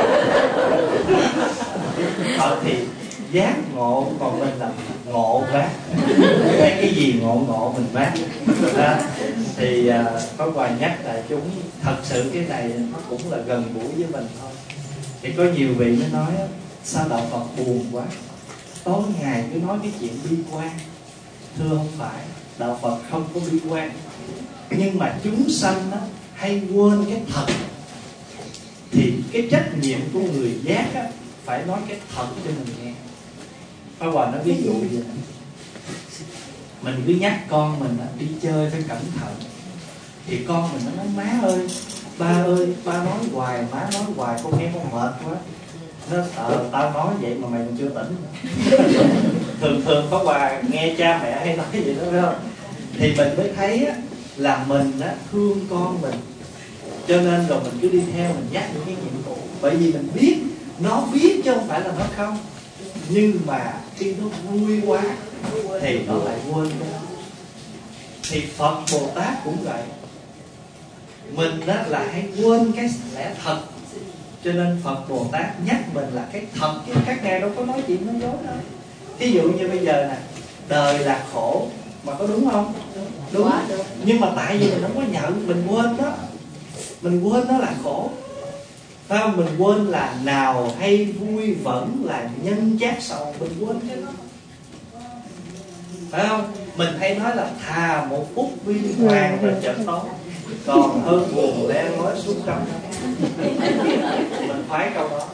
Phật thì giác ngộ, còn mình là ngộ vác, thấy cái gì ngộ ngộ mình vác. À, thì à, có quà nhắc đại chúng, thật sự cái này nó cũng là gần gũi với mình thôi. Thì có nhiều vị mới nói sao đạo Phật buồn quá, tối ngày cứ nói cái chuyện bi quan. Thưa không phải, đạo Phật không có bi quan, nhưng mà chúng sanh á, hay quên cái thật. Thì cái trách nhiệm của người giác á, phải nói cái thật cho mình nghe. Pháp Hòa nói ví dụ vậy này. Mình cứ nhắc con mình á, đi chơi phải cẩn thận. Thì con mình nó nói má ơi, ba ơi, ba nói hoài, má nói hoài, con nghe con mệt quá. Nó ờ, tao nói vậy mà mày còn chưa tỉnh. Thường thường Pháp Hòa nghe cha mẹ hay nói vậy đó, phải không? Thì mình mới thấy á, là mình á, thương con mình, cho nên rồi mình cứ đi theo, mình dắt những cái nhiệm vụ. Bởi vì mình biết, nó biết chứ không phải là nó không. Nhưng mà khi nó vui quá thì nó lại quên cái đó. Thì Phật Bồ Tát cũng vậy. Mình á, là hay quên cái lẽ thật, cho nên Phật Bồ Tát nhắc mình là cái thật, chứ các ngài đâu có nói chuyện nói dối đâu. Ví dụ như bây giờ nè, đời là khổ, mà có đúng không? Đúng. Nhưng mà tại vì mình không có nhận, mình quên đó. Mình quên nó là khổ, phải không? Mình quên là nào hay vui vẫn là nhân chát sầu, mình quên cái đó, phải không? Mình hay nói là thà một phút viên hoàng rồi chợt tối, còn hơn buồn le lói xuống câm. Mình khoái câu đó.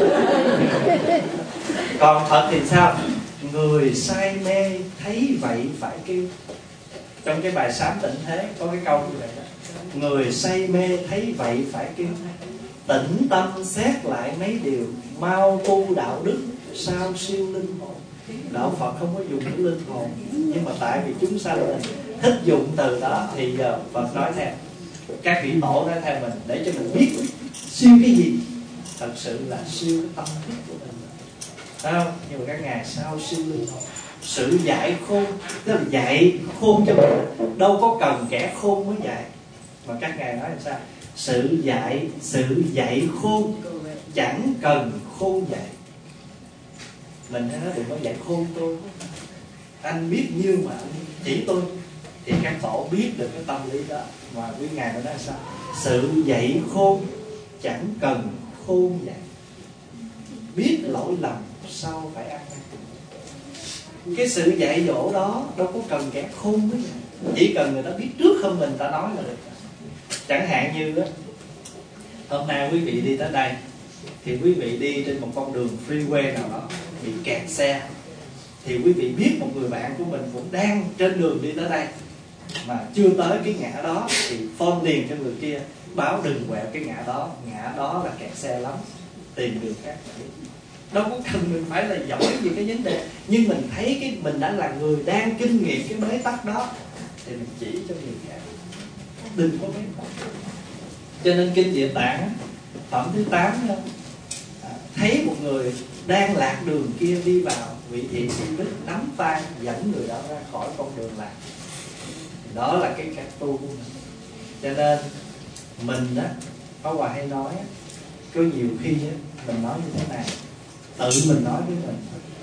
Còn Phật thì sao? Người say mê thấy vậy phải kêu. Trong cái bài Sám Tịnh Thế có cái câu như vậy đó. Người say mê thấy vậy phải kêu. Tĩnh tâm xét lại mấy điều, mau tu đạo đức sao siêu linh hồn. Đạo Phật không có dùng cái linh hồn, nhưng mà tại vì chúng sanh mình thích dùng từ đó, thì giờ Phật nói theo, các vị tổ nói theo mình, để cho mình biết siêu cái gì. Thật sự là siêu cái tâm thức của mình, phải không? Nhưng mà các ngài sao siêu linh hồn, sự dạy khôn, tức là dạy khôn cho mình, đâu có cần kẻ khôn mới dạy. Mà các ngài nói là sao? Sự dạy, sự dạy khôn chẳng cần khôn dạy. Mình hay nói đừng có dạy khôn tôi, anh biết nhiêu mà anh chỉ tôi. Thì các tổ biết được cái tâm lý đó. Mà quý ngài nói là sao? Sự dạy khôn chẳng cần khôn dạy, biết lỗi lầm sao phải ăn năn. Cái sự dạy dỗ đó đâu có cần kẻ khôn mới dạy, chỉ cần người ta biết trước hơn mình ta nói là được. Chẳng hạn như đó, hôm nay quý vị đi tới đây, thì quý vị đi trên một con đường freeway nào đó bị kẹt xe, thì quý vị biết một người bạn của mình cũng đang trên đường đi tới đây mà chưa tới cái ngã đó, thì phone liền cho người kia báo đừng quẹo cái ngã đó, ngã đó là kẹt xe lắm, tìm đường khác. Đâu có cần mình phải là giỏi về cái vấn đề, nhưng mình thấy cái mình đã là người đang kinh nghiệm cái bế tắc đó, thì mình chỉ cho người khác, đừng có bế tắc. Cho nên kinh Địa Tạng phẩm thứ tám, thấy một người đang lạc đường kia đi vào, vị thị sư đức nắm tay dẫn người đó ra khỏi con đường lạc. Đó là cái cách tu của mình. Cho nên mình á, Pháp Hòa hay nói, có nhiều khi á, mình nói như thế này, tự mình nói với mình,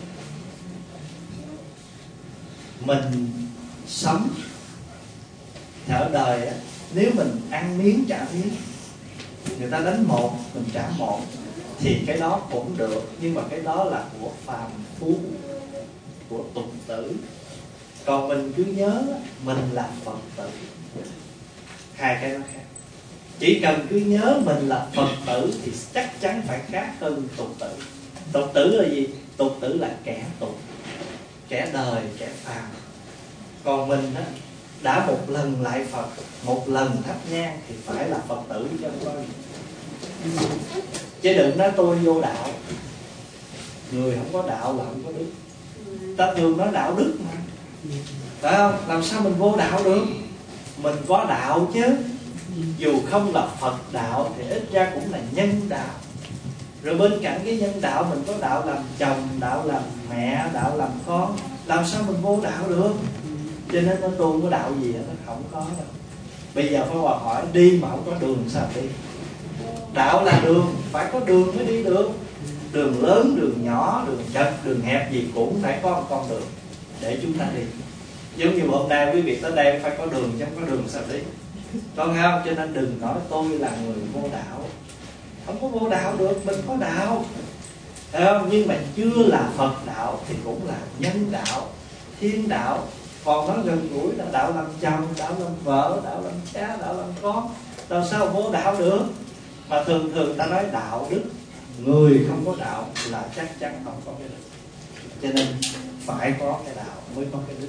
mình sống ở đời á, nếu mình ăn miếng trả miếng, người ta đánh một mình trả một, thì cái đó cũng được, nhưng mà cái đó là của phàm phu, của tục tử. Còn mình cứ nhớ mình là Phật tử, hai cái đó khác. Chỉ cần cứ nhớ mình là Phật tử thì chắc chắn phải khác hơn tục tử. Tục tử là gì? Tục tử là kẻ tục, kẻ đời, kẻ phàm. Còn mình á, đã một lần lại Phật, một lần thắp nhang thì phải là Phật tử chứ không có gì. Chứ đừng nói tôi vô đạo. Người không có đạo là không có đức. Ta thường nói đạo đức mà, phải không? Làm sao mình vô đạo được? Mình có đạo chứ. Dù không là Phật đạo thì ít ra cũng là nhân đạo. Rồi bên cạnh cái nhân đạo mình có đạo làm chồng, đạo làm mẹ, đạo làm con. Làm sao mình vô đạo được? Cho nên nó tu có đạo gì nó không có đâu. Bây giờ Pháp Hòa hỏi đi mà không có đường sao đi? Đạo là đường, phải có đường mới đi được. Đường lớn, đường nhỏ, đường chật, đường hẹp gì cũng phải có một con đường để chúng ta đi. Giống như hôm nay quý vị tới đây phải có đường, chứ không có đường sao đi? Con không? Cho nên đừng nói tôi là người vô đạo. Không có vô đạo được, mình có đạo, thấy không? Nhưng mà chưa là Phật đạo thì cũng là nhân đạo, thiên đạo. Còn nó gần gũi là đạo làm chồng, đạo làm vợ, đạo làm cha, đạo làm con. Làm sao vô đạo được? Mà thường thường ta nói đạo đức, người không có đạo là chắc chắn không có cái đức. Cho nên phải có cái đạo mới có cái đức.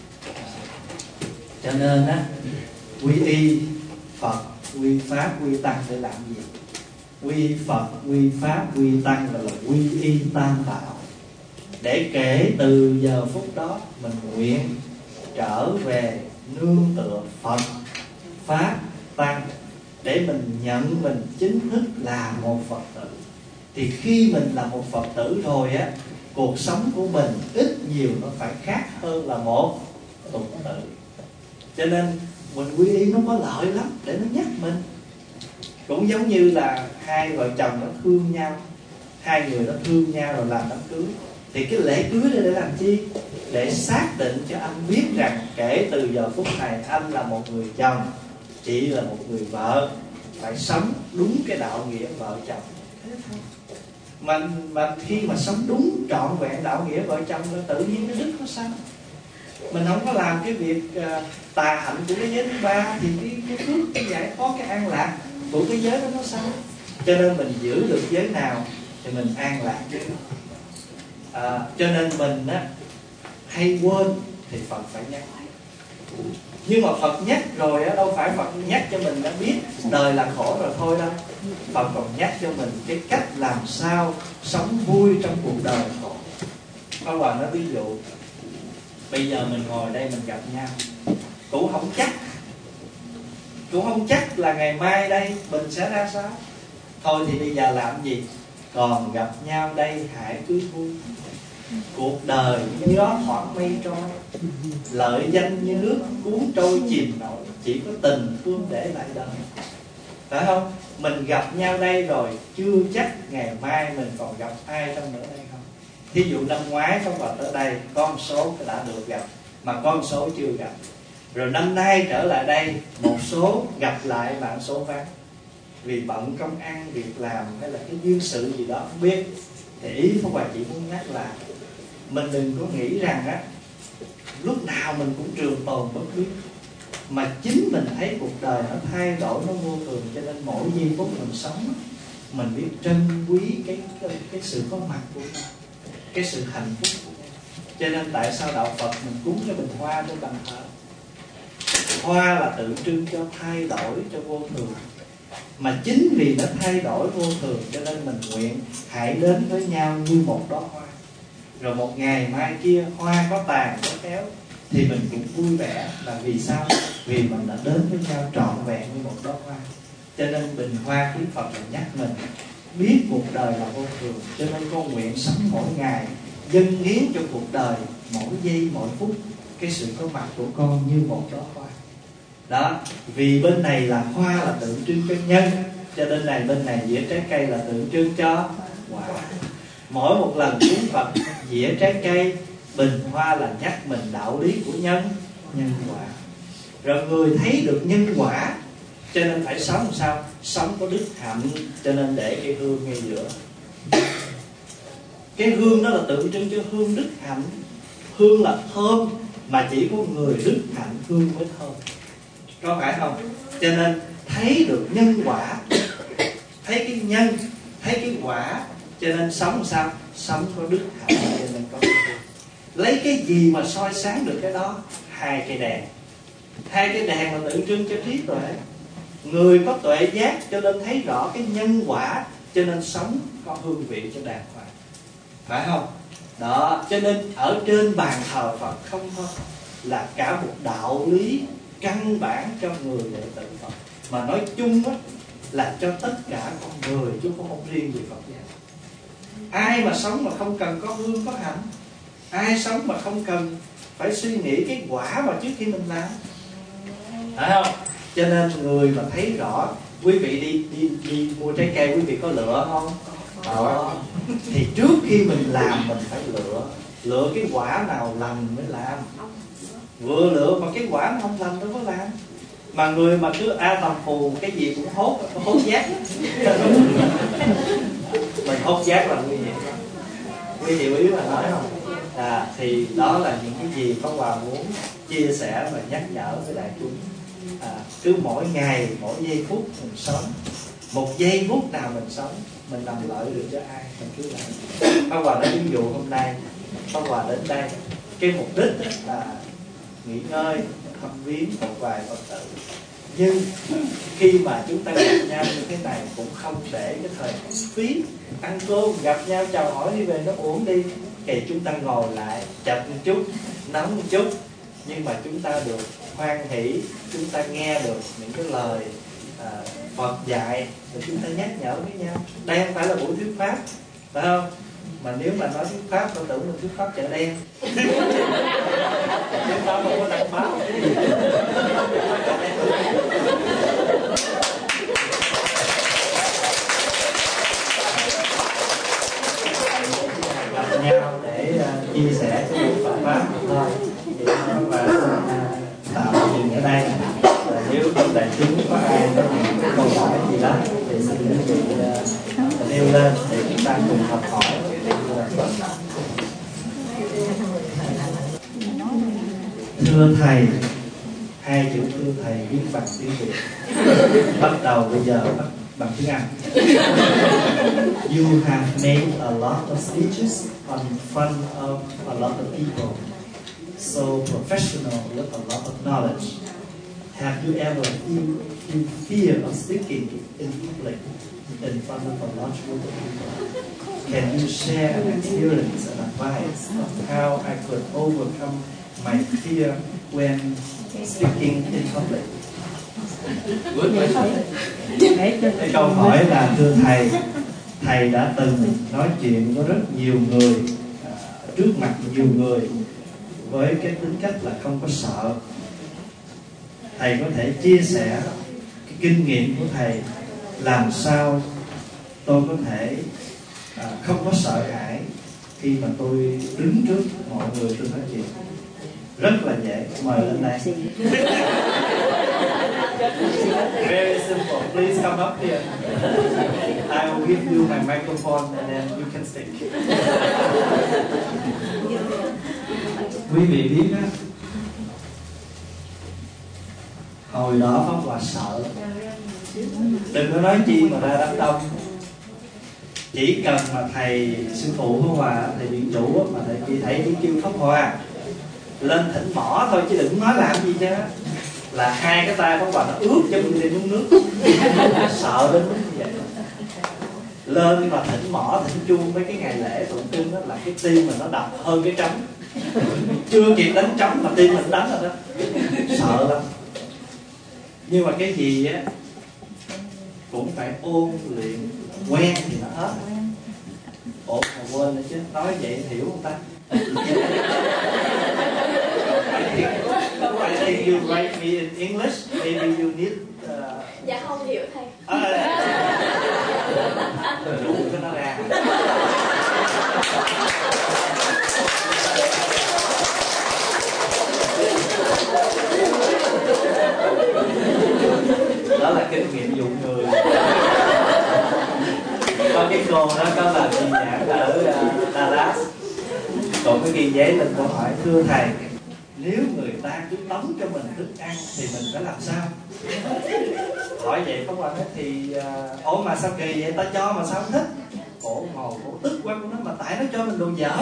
Cho nên á, quy y Phật, quy Pháp, quy Tăng để làm gì? Quy Phật, quy Pháp, quy Tăng là quy y tam bảo. Để kể từ giờ phút đó mình nguyện trở về nương tựa Phật, Pháp, Tăng, để mình nhận mình chính thức là một Phật tử. Thì khi mình là một Phật tử rồi á, cuộc sống của mình ít nhiều nó phải khác hơn là một tục tử. Cho nên mình quy y nó có lợi lắm để nó nhắc mình. Cũng giống như là hai vợ chồng nó thương nhau, hai người nó thương nhau rồi làm đám cưới. Thì cái lễ cưới đây để làm chi? Để xác định cho anh biết rằng kể từ giờ phút này anh là một người chồng, chị là một người vợ, phải sống đúng cái đạo nghĩa vợ chồng. Thế thôi. Mà, mà khi mà sống đúng trọn vẹn đạo nghĩa vợ chồng là tự nhiên cái đức nó sanh. Mình không có làm cái việc uh, tà hạnh của cái giới thứ ba thì cái, cái phước, cái giải thoát, cái an lạc của cái giới đó nó sanh. Cho nên mình giữ được giới nào thì mình an lạc chứ. À, cho nên mình á, hay quên thì Phật phải nhắc. Nhưng mà Phật nhắc rồi á, đâu phải Phật nhắc cho mình đã biết đời là khổ rồi thôi đâu. Phật còn nhắc cho mình cái cách làm sao sống vui trong cuộc đời khổ. Pháp Hòa nói ví dụ, bây giờ mình ngồi đây mình gặp nhau, cũng không chắc, cũng không chắc là ngày mai đây mình sẽ ra sao. Thôi thì bây giờ làm gì? Còn gặp nhau đây hãy cứ vui. Cuộc đời như gió thoảng mây trôi, lợi danh như nước cuốn trôi chìm nổi, chỉ có tình thương để lại đời. Phải không? Mình gặp nhau đây rồi, chưa chắc ngày mai mình còn gặp ai trong nữa đây không. Thí dụ năm ngoái có vào tới đây, con số đã được gặp, mà con số chưa gặp. Rồi năm nay trở lại đây, một số gặp lại, bạn số vắng. Vì bận công ăn, việc làm hay là cái duyên sự gì đó không biết. Thì ý Pháp Hòa chỉ muốn nhắc là mình đừng có nghĩ rằng á, lúc nào mình cũng trường tồn bất biến. Mà chính mình thấy cuộc đời nó thay đổi, nó vô thường. Cho nên mỗi giây phút mình sống, mình biết trân quý cái, cái, cái sự có mặt của mình, cái sự hạnh phúc của mình. Cho nên tại sao đạo Phật mình cúng cái bình hoa trên bàn thờ? Hoa là tượng trưng cho thay đổi, cho vô thường. Mà chính vì nó thay đổi vô thường cho nên mình nguyện hãy đến với nhau như một đóa hoa. Rồi một ngày mai kia hoa có tàn có héo thì mình cũng vui vẻ. Là vì sao? Vì mình đã đến với nhau trọn vẹn như một đóa hoa. Cho nên bình hoa Đức Phật là nhắc mình biết cuộc đời là vô thường. Cho nên con nguyện sống mỗi ngày dâng hiến cho cuộc đời, mỗi giây mỗi phút cái sự có mặt của con như một đóa hoa. Đó, vì bên này là hoa là tượng trưng cho nhân, cho nên này bên này dĩa trái cây là tượng trưng cho quả. Mỗi một lần cúng Phật dĩa trái cây, bình hoa là nhắc mình đạo lý của nhân, nhân quả. Rồi người thấy được nhân quả, cho nên phải sống làm sao? Sống có đức hạnh, cho nên để cái hương ngay giữa. Cái hương đó là tượng trưng cho hương đức hạnh. Hương là thơm, mà chỉ có người đức hạnh hương mới thơm. Có phải không? Cho nên thấy được nhân quả, thấy cái nhân, thấy cái quả, cho nên sống làm sao? Sống có đức hạnh, cho nên có cái hương. Lấy cái gì mà soi sáng được cái đó? Hai cây đèn. Hai cái đèn là tượng trưng cho trí tuệ. Người có tuệ giác cho nên thấy rõ cái nhân quả, cho nên sống có hương vị cho đàng hoàng, phải không? Đó, cho nên ở trên bàn thờ Phật không thôi là cả một đạo lý căn bản cho người đệ tử Phật, mà nói chung á, là cho tất cả con người chứ không riêng gì Phật giáo. Ai mà sống mà không cần có hương có hạnh, ai sống mà không cần phải suy nghĩ cái quả mà trước khi mình làm, phải không? Cho nên người mà thấy rõ, quý vị đi đi đi mua trái cây, quý vị có lựa không? Đó. Thì trước khi mình làm mình phải lựa, lựa cái quả nào lành mới làm. Vừa lựa mà cái quả nó không lành đâu có làm. Mà người mà cứ a tầm phù cái gì cũng hốt, hốt giác. Mình hốt giác là nguy hiểm. Quý hiểu ý mà nói không? À, thì đó là những cái gì Pháp Hòa muốn chia sẻ và nhắc nhở với đại chúng. À, cứ mỗi ngày, mỗi giây phút mình sống, một giây phút nào mình sống, mình làm lợi được cho ai mình cứ làm. Pháp Hòa nói ví dụ hôm nay Pháp Hòa đến đây, cái mục đích là nghỉ ngơi, thăm viếng một vài Phật tử. Nhưng khi mà chúng ta gặp nhau như thế này cũng không để cái thời phí, ăn cơm gặp nhau chào hỏi đi về nó uống đi, thì chúng ta ngồi lại chậm một chút, nóng một chút, nhưng mà chúng ta được hoan hỷ, chúng ta nghe được những cái lời à, Phật dạy, rồi chúng ta nhắc nhở với nhau. Đây không phải là buổi thuyết pháp, phải không? Mà nếu mà nói thuyết pháp, tôi tưởng mình thuyết pháp chợ đen. Chúng ta không có đăng báo. Gặp nhau để uh, chia sẻ cái buổi Phật pháp thôi. Thì và uh, tạo dừng ở đây. Và nếu trong đại chúng có ai có những cái câu hỏi gì đó thì xin quý vị uh, nêu lên để chúng ta cùng học hỏi. Thưa thầy, hai chữ thưa thầy viết bằng tiếng Việt. Bắt đầu bây giờ bắt bằng tiếng Anh. You have made a lot of speeches on front of a lot of people, so professional with a lot of knowledge. Have you ever feel, feel fear of speaking in public in front of a large group of people? Can you share an experience and advice of how I could overcome my fear when speaking in public? Cái câu hỏi là thưa thầy, thầy đã từng nói chuyện với rất nhiều người, à, trước mặt nhiều người với cái tính cách là không có sợ. Thầy có thể chia sẻ cái kinh nghiệm của thầy làm sao tôi có thể à, không có sợ hãi khi mà tôi đứng trước mọi người tôi nói chuyện. Rất là dễ, mời lên đây. Very simple. Please come up here. I will give you my microphone and then you can speak. Quý vị biết á, hồi đó Pháp Hòa sợ, đừng có nói chi mà ra đám đông. Chỉ cần mà thầy sư phụ Pháp Hòa, thầy viện chủ mà thầy chỉ thấy đi kêu Pháp Hòa lên thỉnh mỏ thôi chứ đừng nói làm gì chứ, là hai cái tay Pháp Hòa nó ướt cho mình đi uống nước. Sợ đến mức như vậy. Lên mà thỉnh mỏ thỉnh chuông mấy cái ngày lễ tụng kinh đó là cái tim mình nó đập hơn cái trống, chưa kịp đánh trống mà tim mình đánh rồi đó. Sợ lắm. Nhưng mà cái gì á cũng phải ôn luyện, quen thì nó hết. Ủa mà quên nữa chứ, nói vậy hiểu không ta? I think you write me in English, maybe you need. Uh... Dạ không hiểu thầy. À, đủ cho nó ra. Đó là kinh nghiệm dụng người. Có cái cô đó có là đi giảng ở uh, Dallas, còn có ghi giấy lên câu hỏi: thưa thầy, nếu người ta cứ tống cho mình thức ăn thì mình phải làm sao? Hỏi vậy có qua hết thì uh, ủa mà sao kỳ vậy, ta cho mà sao không thích? Cổ ngồi cổ tức quá, của nó mà tại nó cho mình đồ dở.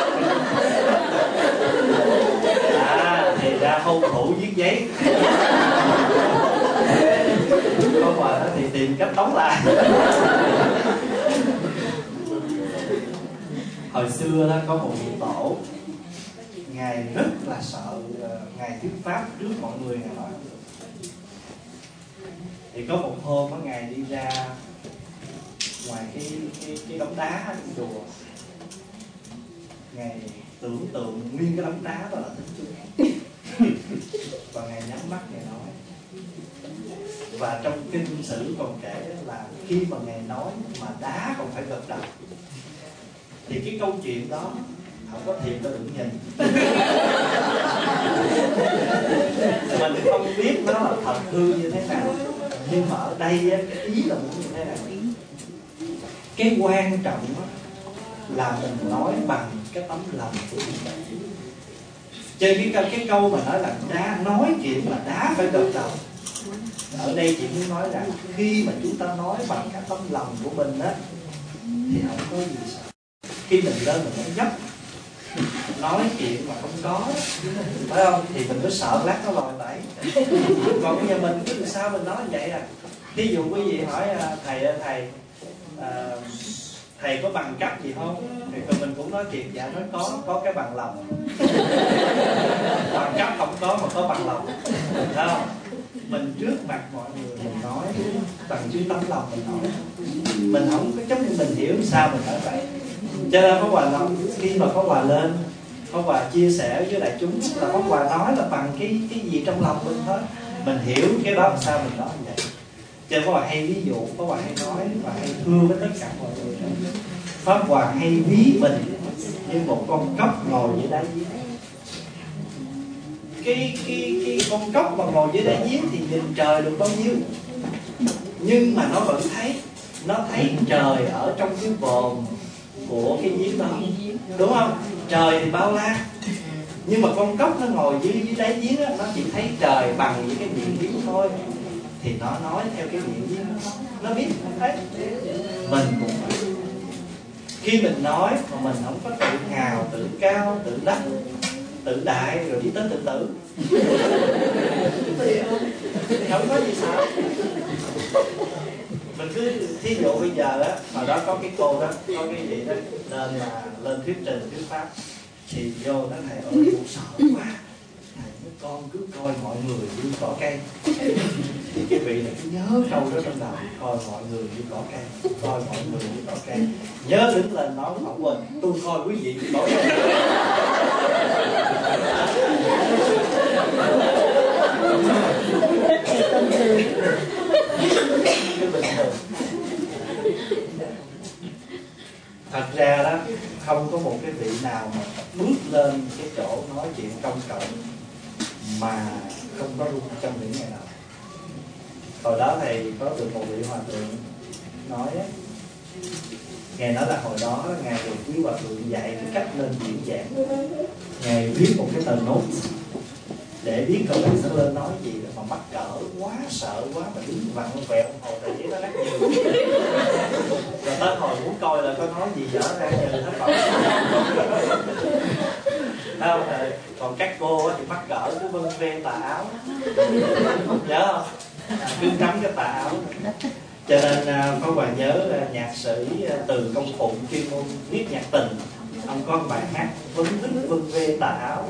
À thì ra hung thủ viết giấy. tìm cách đóng lại. Hồi xưa đó có một vị tổ, ngài rất là sợ ngài thuyết pháp trước mọi người. Ngài nói thì có một hôm có ngài đi ra ngoài cái cái cái đống đá ở trong chùa, ngài tưởng tượng nguyên cái đống đá đó là Thích Chúa và ngài nhắm mắt ngài nói. Và trong kinh sử còn kể là khi mà ngài nói mà đá còn phải gật đầu, thì cái câu chuyện đó không có thiệt đâu đừng nhìn. Mình không biết nó là thật hư như thế nào, nhưng mà ở đây cái ý là muốn như thế này. Cái quan trọng là mình nói bằng cái tấm lòng của mình. Trên cái, cái câu mà nói là đá, nói chuyện mà đá phải gật đầu, ở đây chị muốn nói rằng khi mà chúng ta nói bằng cái tấm lòng của mình á thì không có gì sợ. Khi mình lên mình nói dấp, nói chuyện mà không có, phải không, thì mình cứ sợ lát nó lòi tẩy. Còn bây giờ mình cứ làm sao mình nói như vậy à. Ví dụ quý vị hỏi thầy ơi thầy, à, thầy có bằng cấp gì không? Thì mình cũng nói thiệt, dạ nói có, có cái bằng lòng. Bằng cấp không có mà có bằng lòng, phải không? Mình trước mặt mọi người mình nói bằng chữ tấm lòng mình nói, mình không có chấp nhận mình hiểu sao mình nói vậy. Cho nên Pháp Hòa nói, khi mà Pháp Hòa lên Pháp Hòa chia sẻ với đại chúng là Pháp Hòa nói là bằng cái cái gì trong lòng mình thôi, mình hiểu cái đó làm sao mình nói như vậy. Cho nên Pháp Hòa hay ví dụ, Pháp Hòa hay nói và hay thưa với tất cả mọi người. Pháp Hòa hay ví mình như một con cóc ngồi dưới đáy giếng. Cái, cái, cái con cóc mà ngồi dưới đáy giếng thì nhìn trời được bao nhiêu, nhưng mà nó vẫn thấy, nó thấy trời ở trong cái vòm của cái giếng đó, đúng không? Trời thì bao la, nhưng mà con cóc nó ngồi dưới dưới đáy giếng đó, nó chỉ thấy trời bằng những cái miệng giếng thôi. Thì nó nói theo cái miệng giếng đó, nó biết không thấy. Mình cũng vậy. Khi mình nói mà mình không có tự hào, tự cao, tự đắc, tự đại rồi đi tới tự tử thì không có gì sao. Mình cứ thí dụ bây giờ á, hồi đó có cái cô đó, có cái gì đó nên là lên thuyết trình thuyết pháp, thì vô nói thầy ơi cô sợ quá, thầy nói con cứ coi mọi người như cỏ cây. Thì cái vị này cứ nhớ câu đó trong đầu, coi mọi người như cỏ cây, coi mọi người như cỏ cây. Nhớ đứng lên nói không quên, tôi coi quý vị như cỏ cây. Thật ra đó, không có một cái vị nào mà bước lên cái chỗ nói chuyện công cộng mà không có run trong những ngày nào. Hồi đó thầy có được một vị hòa thượng nói á, ngài nói là hồi đó ngài được quý hòa thượng dạy cái cách lên diễn giảng. Ngài viết một cái tờ nốt để biết cậu ấy sẽ lên nói gì, mà mắc cỡ quá, sợ quá mà đứng vặn vẹo hồi tại chỉ nó lắc nhiều. Rồi tới hồi muốn coi là có nói gì dở ra giờ hết rồi. Không, còn các cô thì mắc cỡ cứ vân ve tà áo, nhớ không? Cứ cắm cái tà áo. Cho nên Pháp Hòa nhớ nhạc sĩ Từ Công Phụng chuyên môn viết nhạc tình, ông có một bài hát vấn thích vân ve tà áo.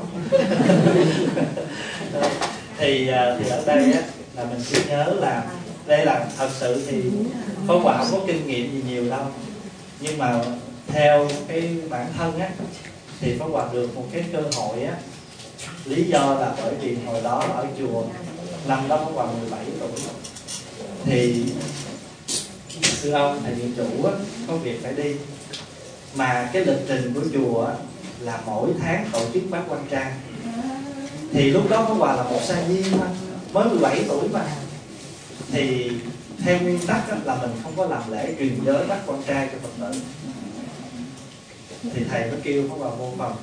thì thì ở đây á, là mình cứ nhớ là đây là thật sự thì Pháp Hòa không có kinh nghiệm gì nhiều đâu, nhưng mà theo cái bản thân á thì Pháp Hòa được một cái cơ hội á. Lý do là bởi vì hồi đó ở chùa, năm đó Pháp Hòa mười bảy tuổi, thì thưa ông thầy viện chủ á, có việc phải đi, mà cái lịch trình của chùa á, là mỗi tháng tổ chức bát quan trai. Thì lúc đó Pháp Hòa là một sa di mà, mới mười bảy tuổi mà, thì theo nguyên tắc á, là mình không có làm lễ truyền giới bát quan trai cho Phật tử. Thì thầy mới kêu Pháp Hòa vô phòng.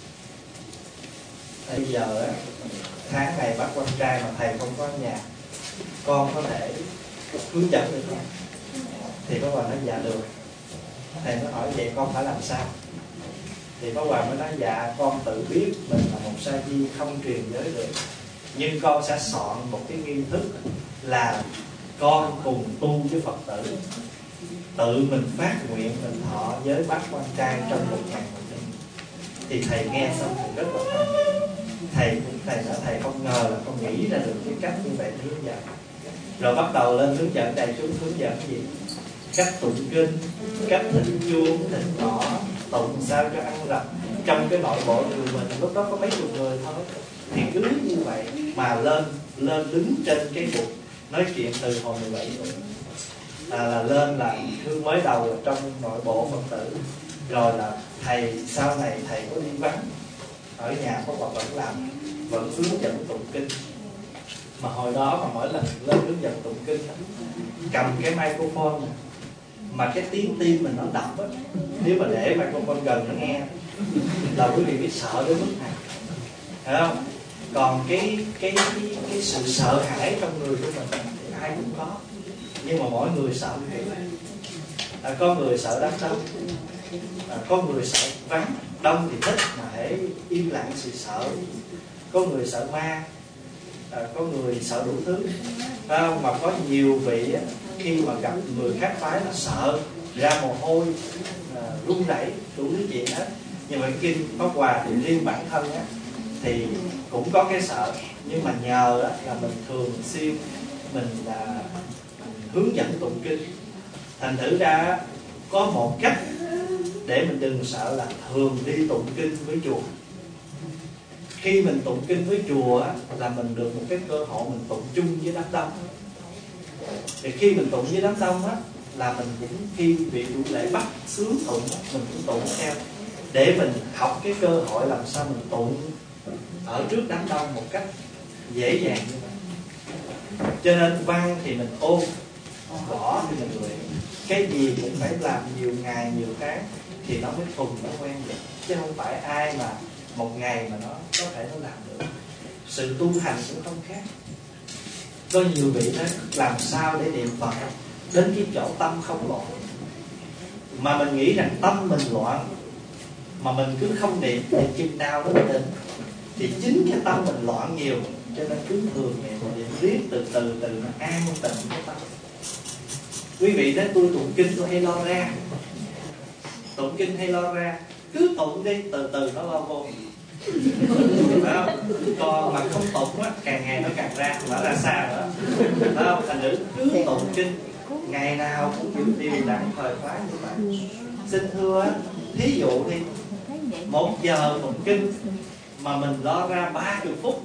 Bây giờ á, tháng này bác quan trai mà thầy không có nhà, con có thể hướng dẫn được không? Thì Pháp Hòa nói dạ được. Thầy mới hỏi vậy con phải làm sao? Thì Pháp Hòa mới nói dạ con tự biết mình là một sa di không truyền giới được, nhưng con sẽ soạn một cái nghi thức là con cùng tu với Phật tử, tự mình phát nguyện mình thọ giới bát quan trai trong một ngàn một đêm. Thì thầy nghe xong thì rất là thầy thầy thầy nói thầy không ngờ là con nghĩ ra được cái cách như vậy để hướng dẫn. Rồi bắt đầu lên hướng dẫn đại chúng, hướng dẫn gì? Cách tụng kinh, cách thỉnh chuông, thỉnh mõ, tụng sao cho ăn rập. Trong cái nội bộ người mình lúc đó có mấy chục người thôi, thì cứ như vậy mà lên lên đứng trên cái bục nói chuyện từ hồi mười bảy tuổi. À, là lên là hương mới đầu là trong nội bộ Phật tử. Rồi là thầy sau này thầy có đi vắng ở nhà, có còn vẫn làm, vẫn hướng dẫn tụng kinh. Mà hồi đó mà mỗi lần lên hướng dẫn tụng kinh cầm cái microphone này, mà cái tiếng tim mình nó đập á, nếu mà để microphone gần nó nghe là quý vị biết sợ đến mức này, hiểu không? Còn cái cái cái, cái sự sợ hãi trong người của mình thì ai cũng có, nhưng mà mỗi người sợ cái này. À, có người sợ đám đông, à, có người sợ vắng, đông thì thích mà hễ im lặng thì sợ. Có người sợ ma, à, có người sợ đủ thứ, à, mà có nhiều vị á, khi mà gặp người khác phái là sợ ra mồ hôi, à, run rẩy đủ thứ chuyện hết. Nhưng mà kinh Pháp Hòa thì riêng bản thân á, thì cũng có cái sợ, nhưng mà nhờ á, là mình thường xuyên mình là hướng dẫn tụng kinh, thành thử ra có một cách để mình đừng sợ là thường đi tụng kinh với chùa. Khi mình tụng kinh với chùa á, là mình được một cái cơ hội mình tụng chung với đám đông. Thì khi mình tụng với đám đông á, là mình cũng khi vị chủ lễ bắt sướng tụng á, mình cũng tụng theo, để mình học cái cơ hội làm sao mình tụng ở trước đám đông một cách dễ dàng như vậy. Cho nên văn thì mình ôn, võ thì mình luyện. Cái gì cũng phải làm nhiều ngày nhiều tháng thì nó mới thuần, nó quen được. Chứ không phải ai mà một ngày mà nó có thể nó làm được. Sự tu hành cũng không khác. Có nhiều vị nói làm sao để niệm Phật đến cái chỗ tâm không loạn. Mà mình nghĩ rằng tâm mình loạn mà mình cứ không niệm thì chừng nào nó mới định. Thì chính cái tâm mình loạn nhiều, cho nên cứ thường niệm niệm riết từ từ từ nó an tịnh cái tâm. Quý vị nói tôi tụng kinh tôi hay lo ra, tụng kinh hay lo ra, cứ tụng đi từ từ nó lo vô. Phải không? Còn mà không tụng á, càng ngày nó càng ra, nó ra xa nữa. Phải không? Thành nữ cứ tụng kinh, ngày nào cũng giữ điều đặn thời khóa như vậy. Xin thưa, thí dụ đi, một giờ tụng kinh mà mình lo ra ba mươi phút,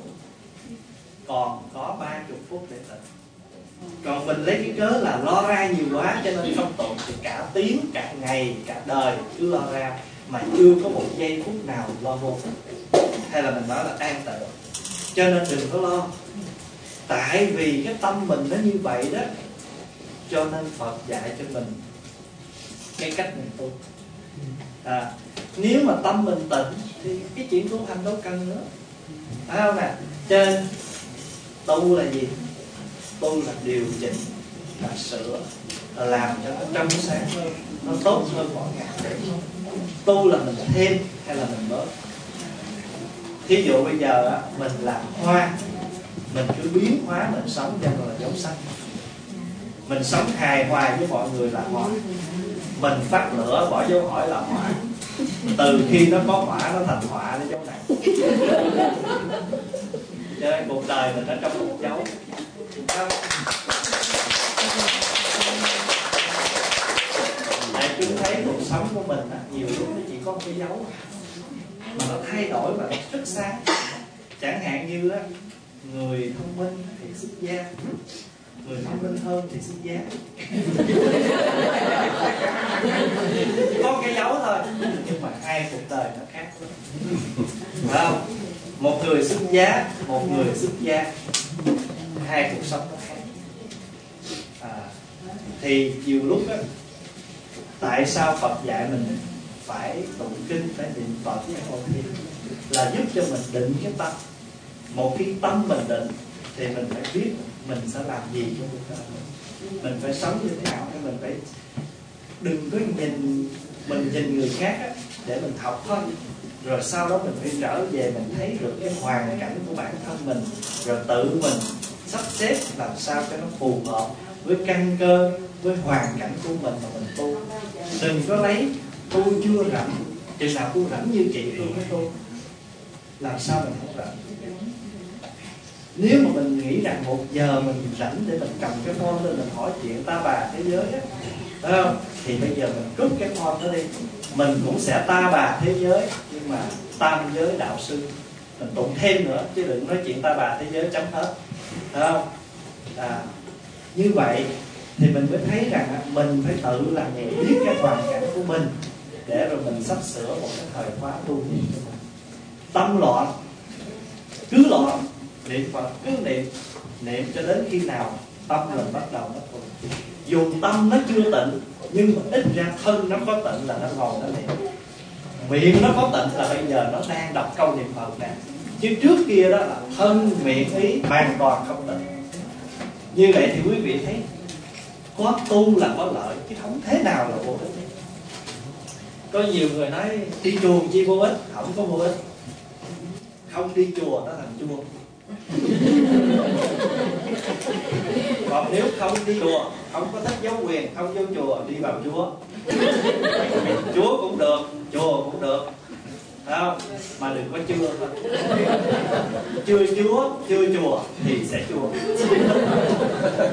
còn có ba mươi phút để tịnh. Còn mình lấy cái cớ là lo ra nhiều quá cho nên không tụng, thì cả tiếng, cả ngày, cả đời cứ lo ra mà chưa có một giây phút nào lo vô. Hay là mình nói là an tịnh. Cho nên đừng có lo. Tại vì cái tâm mình nó như vậy đó, cho nên Phật dạy cho mình cái cách mình tu. À, nếu mà tâm mình tịnh thì cái chuyện tu hành đâu cần nữa, phải không nè? Cho nên tu là gì? Tu là điều chỉnh, là sửa, là làm cho nó trong sáng hơn, nó tốt hơn mọi ngày. Tu là mình thêm hay là mình bớt? Thí dụ bây giờ mình làm hoa, mình cứ biến hóa mình sống cho nó là dấu xanh. Mình sống hài hòa với mọi người là hoa. Mình phát lửa bỏ dấu hỏi là hỏa. Từ khi nó có hỏa nó thành họa để dấu này. Cho nên cuộc đời mình nó trong một dấu. Tại chúng thấy cuộc sống của mình nhiều lúc nó chỉ có một cái dấu mà nó thay đổi và nó rất sáng. Chẳng hạn như á, người thông minh thì xuất gia, người thông minh hơn thì xuất gia. Có cái dấu thôi, nhưng mà hai cuộc đời nó khác lắm. Phải không? Một người xuất gia, một người xuất gia, hai cuộc sống nó khác. À, thì nhiều lúc á, tại sao Phật dạy mình phải tụng kinh, phải niệm Phật với Phật là giúp cho mình định cái tâm. Một khi tâm mình định thì mình phải biết mình sẽ làm gì trong cuộc đời mình, mình phải sống như thế nào. Thì mình phải đừng có nhìn mình nhìn người khác á, để mình học thôi, rồi sau đó mình phải trở về mình thấy được cái hoàn cảnh của bản thân mình, rồi tự mình sắp xếp làm sao cho nó phù hợp với căn cơ, với hoàn cảnh của mình mà mình tu. Đừng có lấy tu chưa rảnh, chừng nào tu rảnh như chị tôi mới tu. Làm sao mình không rảnh? Nếu mà mình nghĩ rằng một giờ mình rảnh để mình cầm cái phone lên mình hỏi chuyện ta bà thế giới á, phải không? Thì bây giờ mình cúp cái phone đó đi. Mình cũng sẽ ta bà thế giới, nhưng mà tam giới đạo sư mình tụng thêm nữa, chứ đừng nói chuyện ta bà thế giới chấm hết, phải không? À, như vậy thì mình mới thấy rằng mình phải tự làm người biết cái hoàn cảnh của mình, để rồi mình sắp sửa một cái thời khóa tu niệm cho mình. Tâm loạn cứ loạn, niệm Phật cứ niệm, niệm cho đến khi nào tâm mình bắt đầu nó thuận. Dù tâm nó chưa tịnh, nhưng mà ít ra thân nó có tịnh là nó ngồi nó niệm, miệng nó có tịnh là bây giờ nó đang đọc câu niệm Phật nè. Chứ trước kia đó là thân miệng ý hoàn toàn không tịnh. Như vậy thì quý vị thấy có tu là có lợi, chứ không thế nào là vô ích. Có nhiều người nói đi chùa chi vô ích, không có vô ích. Không đi chùa nó thành chua. Còn nếu không đi chùa, không có thích giáo quyền, không vô chùa, đi vào chúa. Chúa cũng được, chùa cũng được, phải không? Mà đừng có chưa thôi. Chưa chúa, chưa chùa thì sẽ chùa.